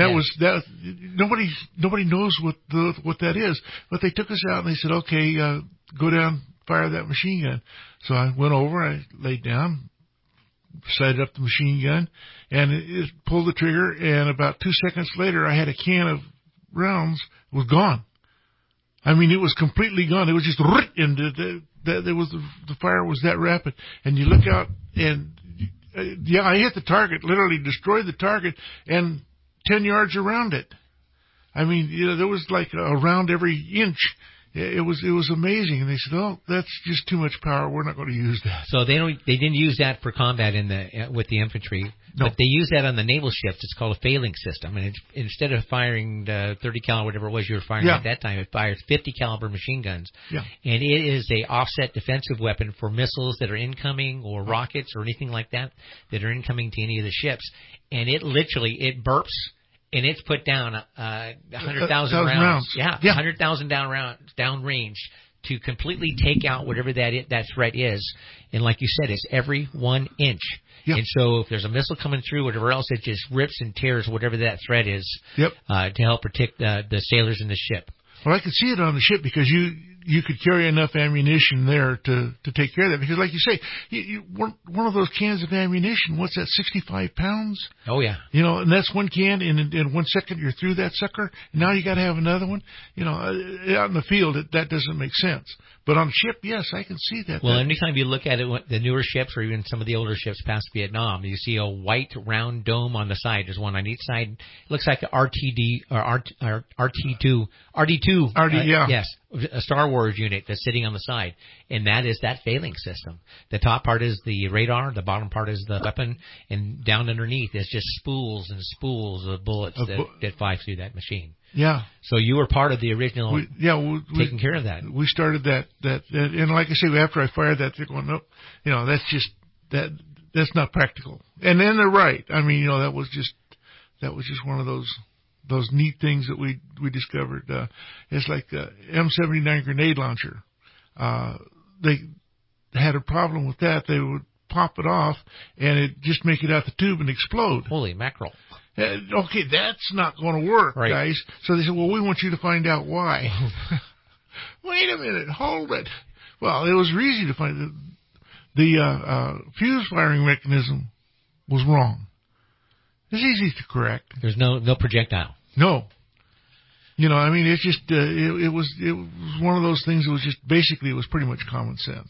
Nobody knows what that is. But they took us out and they said, okay, go down, fire that machine gun. So I went over, I laid down, sighted up the machine gun, and it pulled the trigger, and about 2 seconds later, I had a can of rounds, was gone. I mean, it was completely gone. It was just, and the fire was that rapid. And you look out, and I hit the target, literally destroyed the target, and 10 yards around it. I mean, there was like around every inch. It was amazing, and they said, "Oh, that's just too much power. We're not going to use that." So they didn't use that for combat with the infantry, no. But they use that on the naval ships. It's called a failing system, and instead of firing the 30 caliber, whatever it was you were firing at that time, it fires 50 caliber machine guns, and it is a offset defensive weapon for missiles that are incoming or rockets or anything like that are incoming to any of the ships, and it burps. And it's put down 100,000 rounds. Yeah, 100,000 down range to completely take out whatever that threat is. And like you said, it's every 1 inch. Yep. And so if there's a missile coming through, whatever else, it just rips and tears whatever that threat is to help protect the sailors in the ship. Well, I could see it on the ship because you could carry enough ammunition there to take care of that. Because like you say, one of those cans of ammunition, what's that, 65 pounds? Oh, yeah. And that's one can, and in 1 second you're through that sucker, and now you got to have another one. Out in the field, that doesn't make sense. But on the ship, yes, I can see that. Well, anytime you look at it, the newer ships or even some of the older ships past Vietnam, you see a white round dome on the side. There's one on each side. It looks like an RTD or RD2. Yes, a Star Wars unit that's sitting on the side, and that is that failing system. The top part is the radar, the bottom part is the weapon, and down underneath is just spools and spools of bullets that fly through that machine. Yeah. So you were part of the original taking care of that. We started that, and like I say, after I fired that, they're going, nope, that's not practical. And then they're right. I mean, that was just one of those neat things that we discovered. It's like the M79 grenade launcher. They had a problem with that. They would pop it off, and it just make it out the tube and explode. Holy mackerel. Okay, that's not going to work, guys. So they said, well, we want you to find out why. Wait a minute, hold it. Well, it was easy to find. The fuse firing mechanism was wrong. It's easy to correct. There's no projectile. No. I mean, it's just it was one of those things that was just basically it was pretty much common sense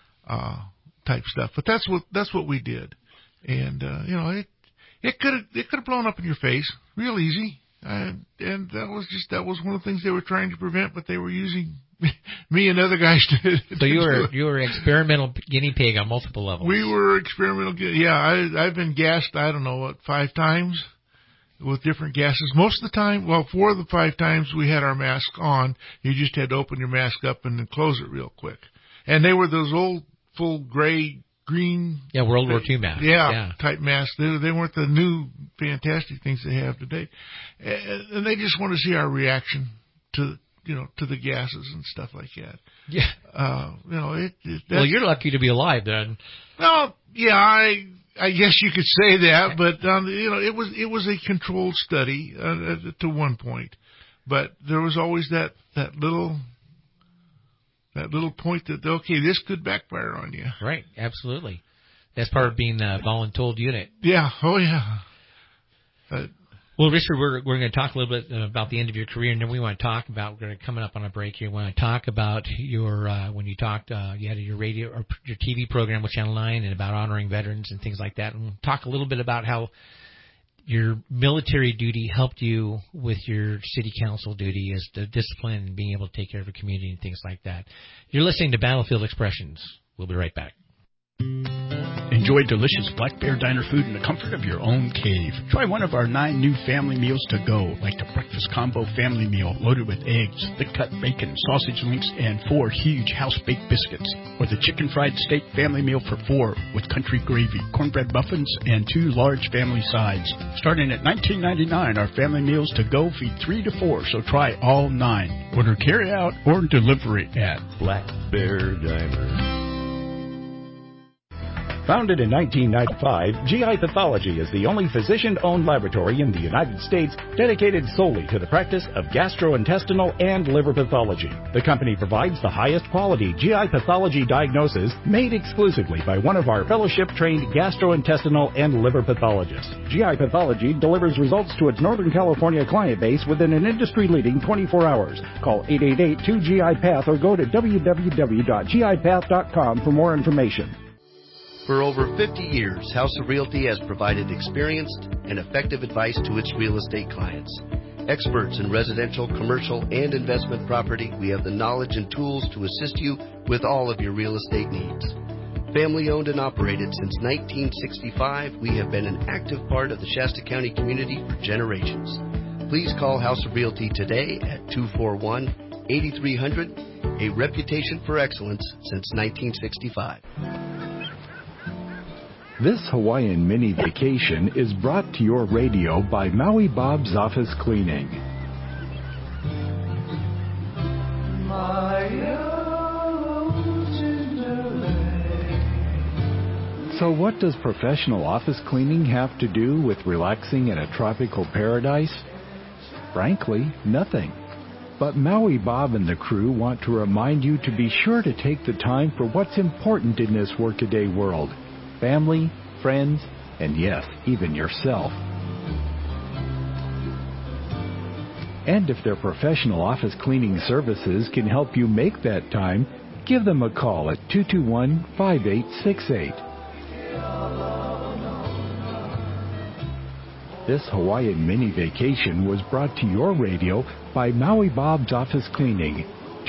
type stuff. But that's what we did, and it could have blown up in your face real easy, and that was one of the things they were trying to prevent, but they were using me and other guys to. So you were experimental guinea pig on multiple levels. We were experimental. Yeah, I've been gassed. I don't know 5 times with different gases. Most of the time, 4 of the 5 times we had our mask on. You just had to open your mask up and then close it real quick. And they were those old full gray. Green, World War II masks. Type masks. They weren't the new fantastic things they have today, and they just want to see our reaction to the gases and stuff like that. Yeah. Well, you're lucky to be alive then. Well, yeah, I guess you could say that, but it was a controlled study to one point, but there was always that little point that, okay, this could backfire on you. Right, absolutely. That's part of being a voluntold unit. Yeah, oh yeah. Well, Richard, we're going to talk a little bit about the end of your career, and then we're coming up on a break here. We want to talk about your, when you talked, you had your radio or your TV program with Channel 9 and about honoring veterans and things like that, and we'll talk a little bit about how your military duty helped you with your city council duty as the discipline and being able to take care of the community and things like that. You're listening to Battlefield Expressions. We'll be right back. Enjoy delicious Black Bear Diner food in the comfort of your own cave. Try one of our 9 new family meals to go, like the breakfast combo family meal loaded with eggs, thick-cut bacon, sausage links, and 4 huge house-baked biscuits. Or the chicken fried steak family meal for 4 with country gravy, cornbread muffins, and 2 large family sides. Starting at $19.99, our family meals to go feed 3 to 4, so try all 9. Order carry-out or delivery at Black Bear Diner. Founded in 1995, GI Pathology is the only physician-owned laboratory in the United States dedicated solely to the practice of gastrointestinal and liver pathology. The company provides the highest quality GI pathology diagnosis made exclusively by one of our fellowship-trained gastrointestinal and liver pathologists. GI Pathology delivers results to its Northern California client base within an industry-leading 24 hours. Call 888-2GI-PATH or go to www.gipath.com for more information. For over 50 years, House of Realty has provided experienced and effective advice to its real estate clients. Experts in residential, commercial, and investment property, we have the knowledge and tools to assist you with all of your real estate needs. Family owned and operated since 1965, we have been an active part of the Shasta County community for generations. Please call House of Realty today at 241-8300, a reputation for excellence since 1965. This Hawaiian mini vacation is brought to your radio by Maui Bob's Office Cleaning. So what does professional office cleaning have to do with relaxing in a tropical paradise? Frankly, nothing. But Maui Bob and the crew want to remind you to be sure to take the time for what's important in this workaday world. Family, friends, and yes, even yourself. And if their professional office cleaning services can help you make that time, give them a call at 221-5868. This Hawaiian mini vacation was brought to your radio by Maui Bob's Office Cleaning,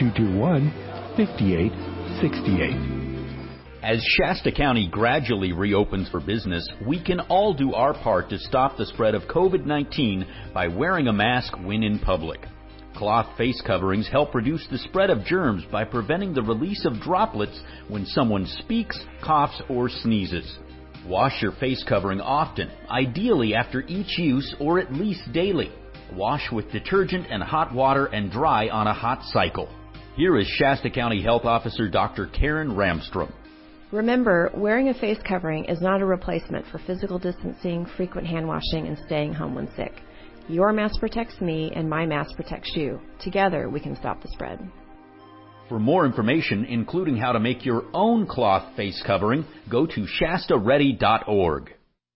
221-5868. As Shasta County gradually reopens for business, we can all do our part to stop the spread of COVID-19 by wearing a mask when in public. Cloth face coverings help reduce the spread of germs by preventing the release of droplets when someone speaks, coughs, or sneezes. Wash your face covering often, ideally after each use or at least daily. Wash with detergent and hot water and dry on a hot cycle. Here is Shasta County Health Officer Dr. Karen Ramstrom. Remember, wearing a face covering is not a replacement for physical distancing, frequent hand washing, and staying home when sick. Your mask protects me, and my mask protects you. Together, we can stop the spread. For more information, including how to make your own cloth face covering, go to shastaready.org.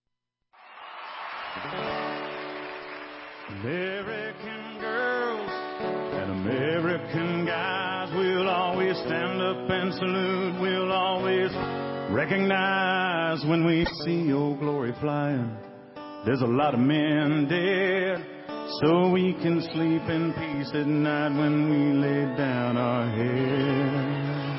American girls and American guys will always stand up and salute. We'll always recognize when we see old glory flying. There's a lot of men dead, so we can sleep in peace at night when we lay down our heads.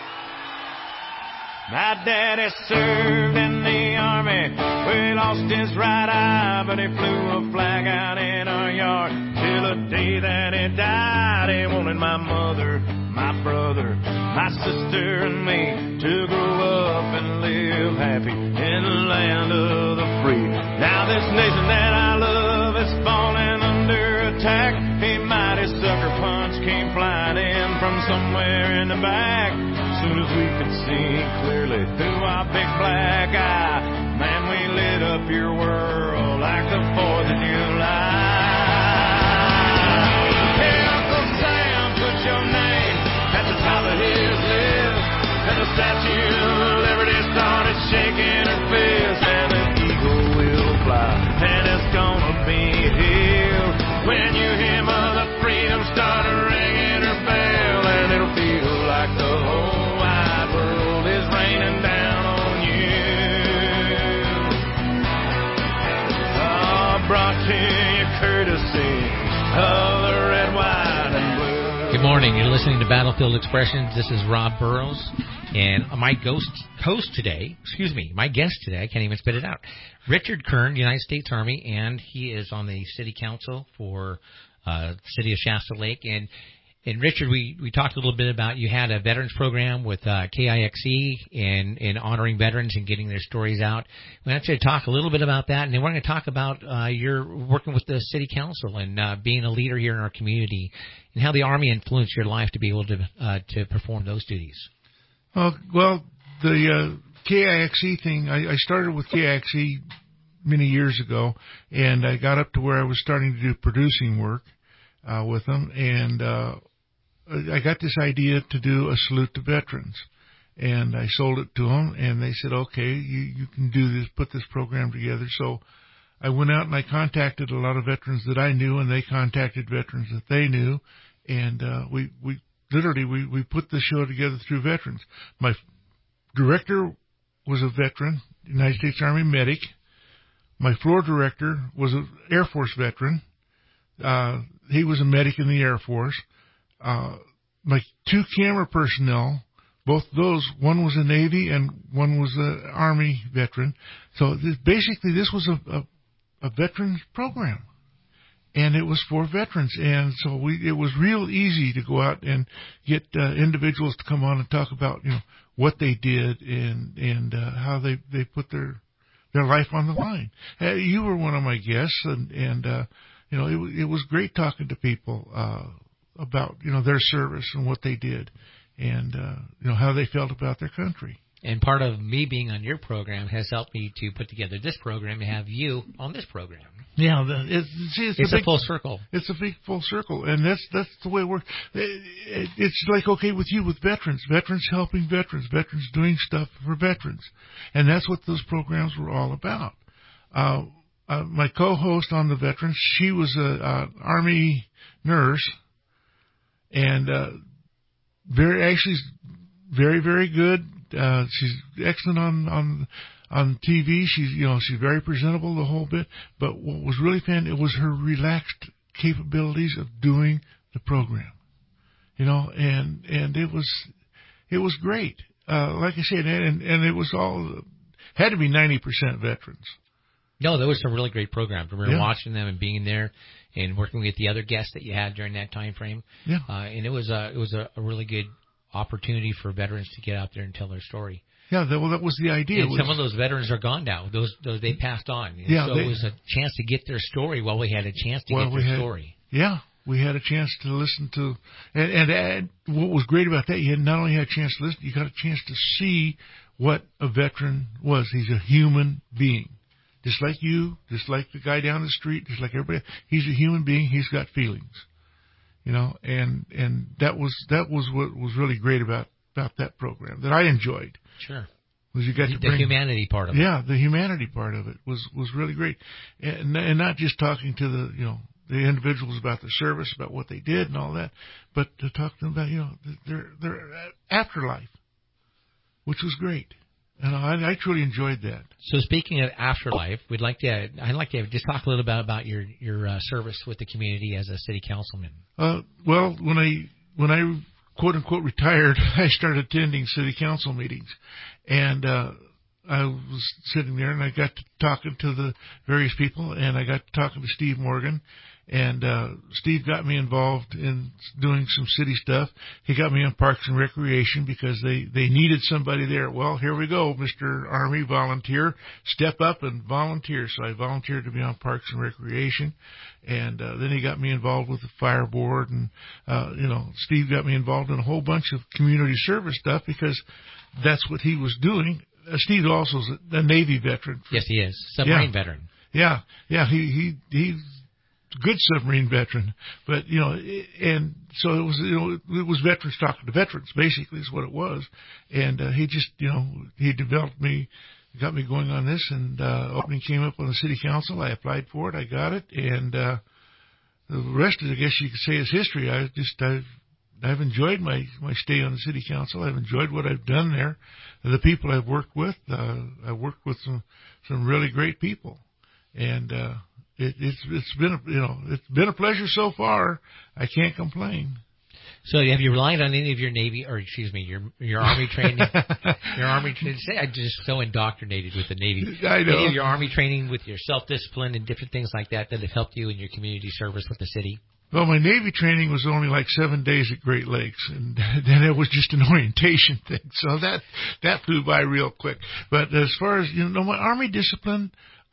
My daddy served in the army, where he lost his right eye, but he flew a flag out in our yard till the day that he died. He wanted my mother, my brother, my sister, and me to grow up and live happy in the land of the free. Now this nation that I love is falling under attack. A mighty sucker punch came flying in from somewhere in the back. Soon as we could see clearly through our big black eye, man, we lit up your world like the 4th of July. Hey, Uncle Sam, put your name at the top of his list, and the Statue of Liberty started shaking her fist, and an eagle will fly, and it's gonna be here when you hear Mother Freedom start ringing her bell, and it'll feel like the whole wide world is raining down on you. Brought to you courtesy of the red, white, and blue. Good morning. You're listening to Battlefield Expressions. This is Rob Burrows. And my guest today, I can't even spit it out, Richard Kern, United States Army, and he is on the City Council for the City of Shasta Lake. And Richard, we talked a little bit about, you had a veterans program with KIXE in honoring veterans and getting their stories out. We want you to talk a little bit about that, and then we're going to talk about your working with the City Council and being a leader here in our community, and how the Army influenced your life to be able to perform those duties. Well, the KIXE thing, I started with KIXE many years ago, and I got up to where I was starting to do producing work with them, and I got this idea to do a salute to veterans, and I sold it to them, and they said, okay, you can do this, put this program together. So I went out and I contacted a lot of veterans that I knew, and they contacted veterans that they knew, and we put the show together through veterans. My director was a veteran, United States Army medic. My floor director was an Air Force veteran. He was a medic in the Air Force. My 2 camera personnel, both those, one was a Navy and one was an Army veteran. So basically this was a veterans program, and it was for veterans. And so it was real easy to go out and get individuals to come on and talk about, what they did and how they put their life on the line. You were one of my guests, and it was great talking to people about their service and what they did, and how they felt about their country. And part of me being on your program has helped me to put together this program and have you on this program. Yeah, it's a full circle. It's a big full circle, and that's the way it works. It's like, okay, with you, with veterans helping veterans doing stuff for veterans, and that's what those programs were all about. My co-host on the veterans, she was an Army nurse, and very, very good. She's excellent on TV. She's very presentable the whole bit. But what was really fun, it was her relaxed capabilities of doing the program. And it was great. Like I said, and it was had to be 90% veterans. No, there was some really great programs. I remember watching them and being in there and working with the other guests that you had during that time frame. Yeah. And it was a really good opportunity for veterans to get out there and tell their story. Yeah, that was the idea. And some of those veterans are gone now. Those they passed on. And so it was a chance to get their story while we had a chance to get their story. Yeah, we had a chance to listen to, and what was great about that, you not only had a chance to listen, you got a chance to see what a veteran was. He's a human being. Just like you, just like the guy down the street, just like everybody. He's a human being. He's got feelings. And that was what was really great about that program that I enjoyed. Sure. Was you got to bring the humanity part of it. Yeah, the humanity part of it was really great, and not just talking to the individuals about their service, about what they did and all that, but to talk to them about their afterlife, which was great. And I truly enjoyed that. So speaking of afterlife, I'd like to just talk a little bit about your service with the community as a city councilman. Well, when I quote unquote retired, I started attending city council meetings, and I was sitting there and I got to talking to the various people, and I got to talking to Steve Morgan. And Steve got me involved in doing some city stuff. He got me on Parks and Recreation because they needed somebody there. Well, here we go, Mr. Army volunteer. Step up and volunteer. So I volunteered to be on Parks and Recreation. And then he got me involved with the fire board. And, Steve got me involved in a whole bunch of community service stuff because that's what he was doing. Steve also is a Navy veteran. Yes, he is. Submarine veteran. Yeah. He's good submarine veteran, but and so it was veterans talking to veterans, basically is what it was. And he just he developed me, got me going on this, and opening came up on the city council. I applied for it, I got it, and the rest of it, I guess you could say, is history. I've enjoyed my stay on the city council. I've enjoyed what I've done there, the people I've worked with. I've worked with some really great people, and It's been a pleasure so far. I can't complain. So have you relied on any of your Navy, or your Army training? Your Army training. I just so indoctrinated with the Navy. I know. Any of your Army training with your self-discipline and different things like that have helped you in your community service with the city? Well, my Navy training was only like 7 days at Great Lakes, and then it was just an orientation thing. So that flew by real quick. But as far as my Army discipline,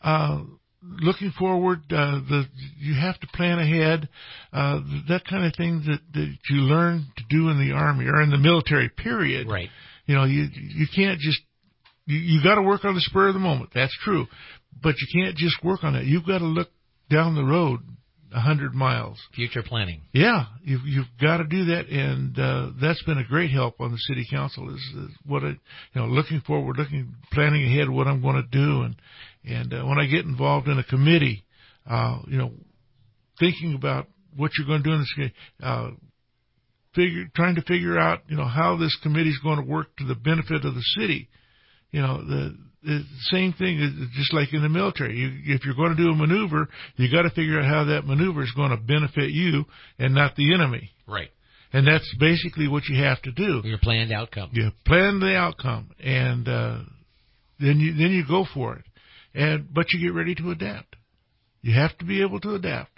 looking forward, you have to plan ahead, that kind of thing that you learn to do in the Army or in the military period. Right. You can't just you got to work on the spur of the moment. That's true. But you can't just work on that. You've got to look down the road 100 miles. Future planning. Yeah, you've got to do that, and that's been a great help on the city council. Is what looking forward, planning ahead what I'm going to do, and when I get involved in a committee, thinking about what you're going to do in this committee, trying to figure out how this committee is going to work to the benefit of the city. The same thing is just like in the military. If you're going to do a maneuver, you got to figure out how that maneuver is going to benefit you and not the enemy. Right. And that's basically what you have to do. Your planned outcome. You plan the outcome, and then you go for it. But you get ready to adapt. You have to be able to adapt.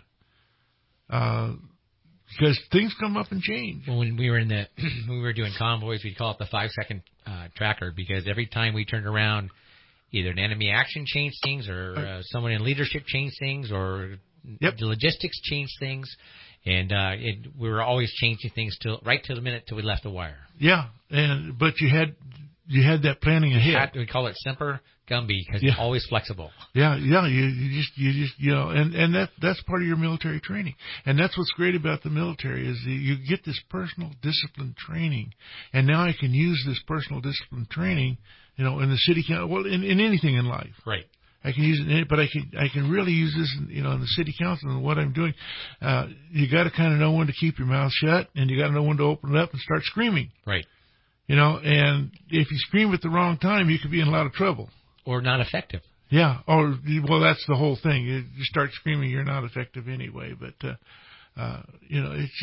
Because things come up and change. Well, when we were when we were doing convoys, we'd call it the 5-second tracker, because every time we turned around, either an enemy action changed things, or someone in leadership changed things, or the logistics changed things, and we were always changing things right to the minute till we left the wire. Yeah, but you had that planning ahead. We call it Semper Gumby, because it's always flexible. Yeah, you just and that's part of your military training, and that's what's great about the military is you get this personal discipline training, and now I can use this personal discipline training, in the city council, well, in anything in life. Right. I can use it, but I can really use this, in the city council and what I'm doing. You got to kind of know when to keep your mouth shut, and you got to know when to open it up and start screaming. Right. And if you scream at the wrong time, you could be in a lot of trouble. Or not effective. Yeah. Well, that's the whole thing. You start screaming, you're not effective anyway. But, it's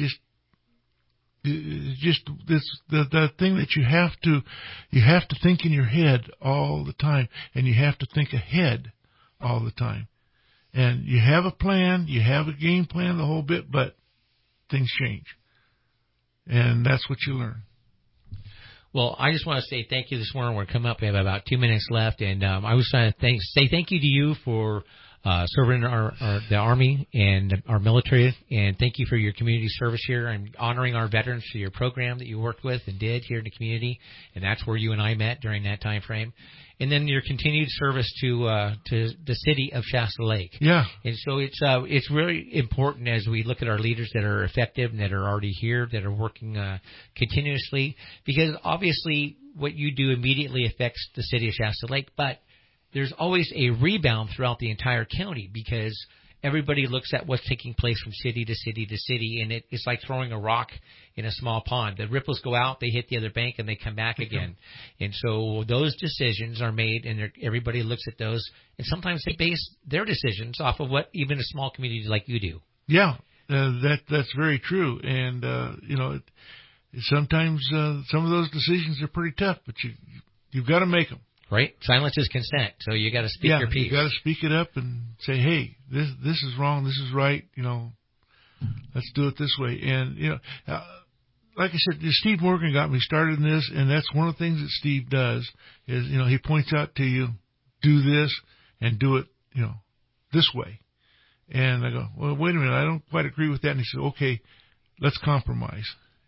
just the thing that you have to think in your head all the time, and you have to think ahead all the time. And you have a plan, you have a game plan, the whole bit, but things change. And that's what you learn. Well, I just want to say thank you this morning. We're coming up. We have about 2 minutes left, and I was trying to say thank you to you for serving the Army and our military, and thank you for your community service here and honoring our veterans for your program that you worked with and did here in the community, and that's where you and I met during that time frame. And then your continued service to the city of Shasta Lake. Yeah. And so it's really important as we look at our leaders that are effective and that are already here, that are working continuously, because obviously what you do immediately affects the city of Shasta Lake, but there's always a rebound throughout the entire county, because everybody looks at what's taking place from city to city to city, and it's like throwing a rock in a small pond. The ripples go out, they hit the other bank, and they come back again. And so those decisions are made, and everybody looks at those, and sometimes they base their decisions off of what even a small community like you do. Yeah, that's very true. And, sometimes some of those decisions are pretty tough, but you've got to make them. Right? Silence is consent, so you got to speak your piece. You got to speak it up and say, hey, this is wrong, this is right, let's do it this way. And, like I said, Steve Morgan got me started in this, and that's one of the things that Steve does is, he points out to you, do this and do it, this way. And I go, well, wait a minute, I don't quite agree with that. And he said, okay, let's compromise.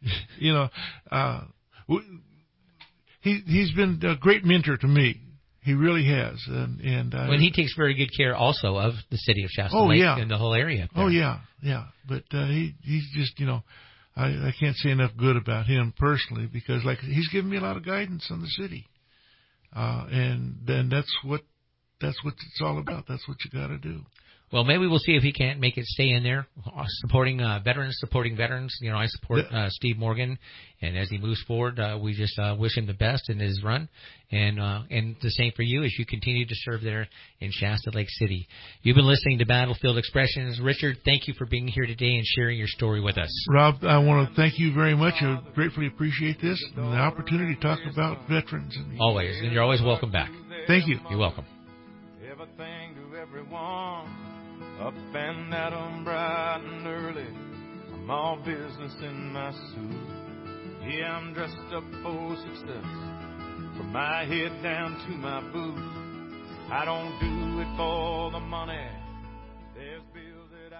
He's been a great mentor to me. He really has. And when he takes very good care also of the city of Shasta Lake and the whole area. Oh, yeah. But he's just, I can't say enough good about him personally, because he's given me a lot of guidance on the city. And then that's what it's all about. That's what you got to do. Well, maybe we'll see if he can't make it stay in there, supporting veterans. I support Steve Morgan, and as he moves forward, we just wish him the best in his run, and the same for you as you continue to serve there in Shasta Lake City. You've been listening to Battlefield Expressions. Richard, thank you for being here today and sharing your story with us. Rob, I want to thank you very much. I gratefully appreciate this and the opportunity to talk about veterans. Always, and you're always welcome back. Thank you. You're welcome. Everything to everyone. Up and at 'em bright and early, I'm all business in my suit. Yeah, I'm dressed up for success, from my head down to my boots. I don't do it for the money, there's bills that I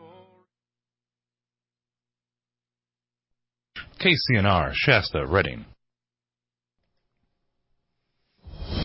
can't pay. KCNR, Shasta, Redding.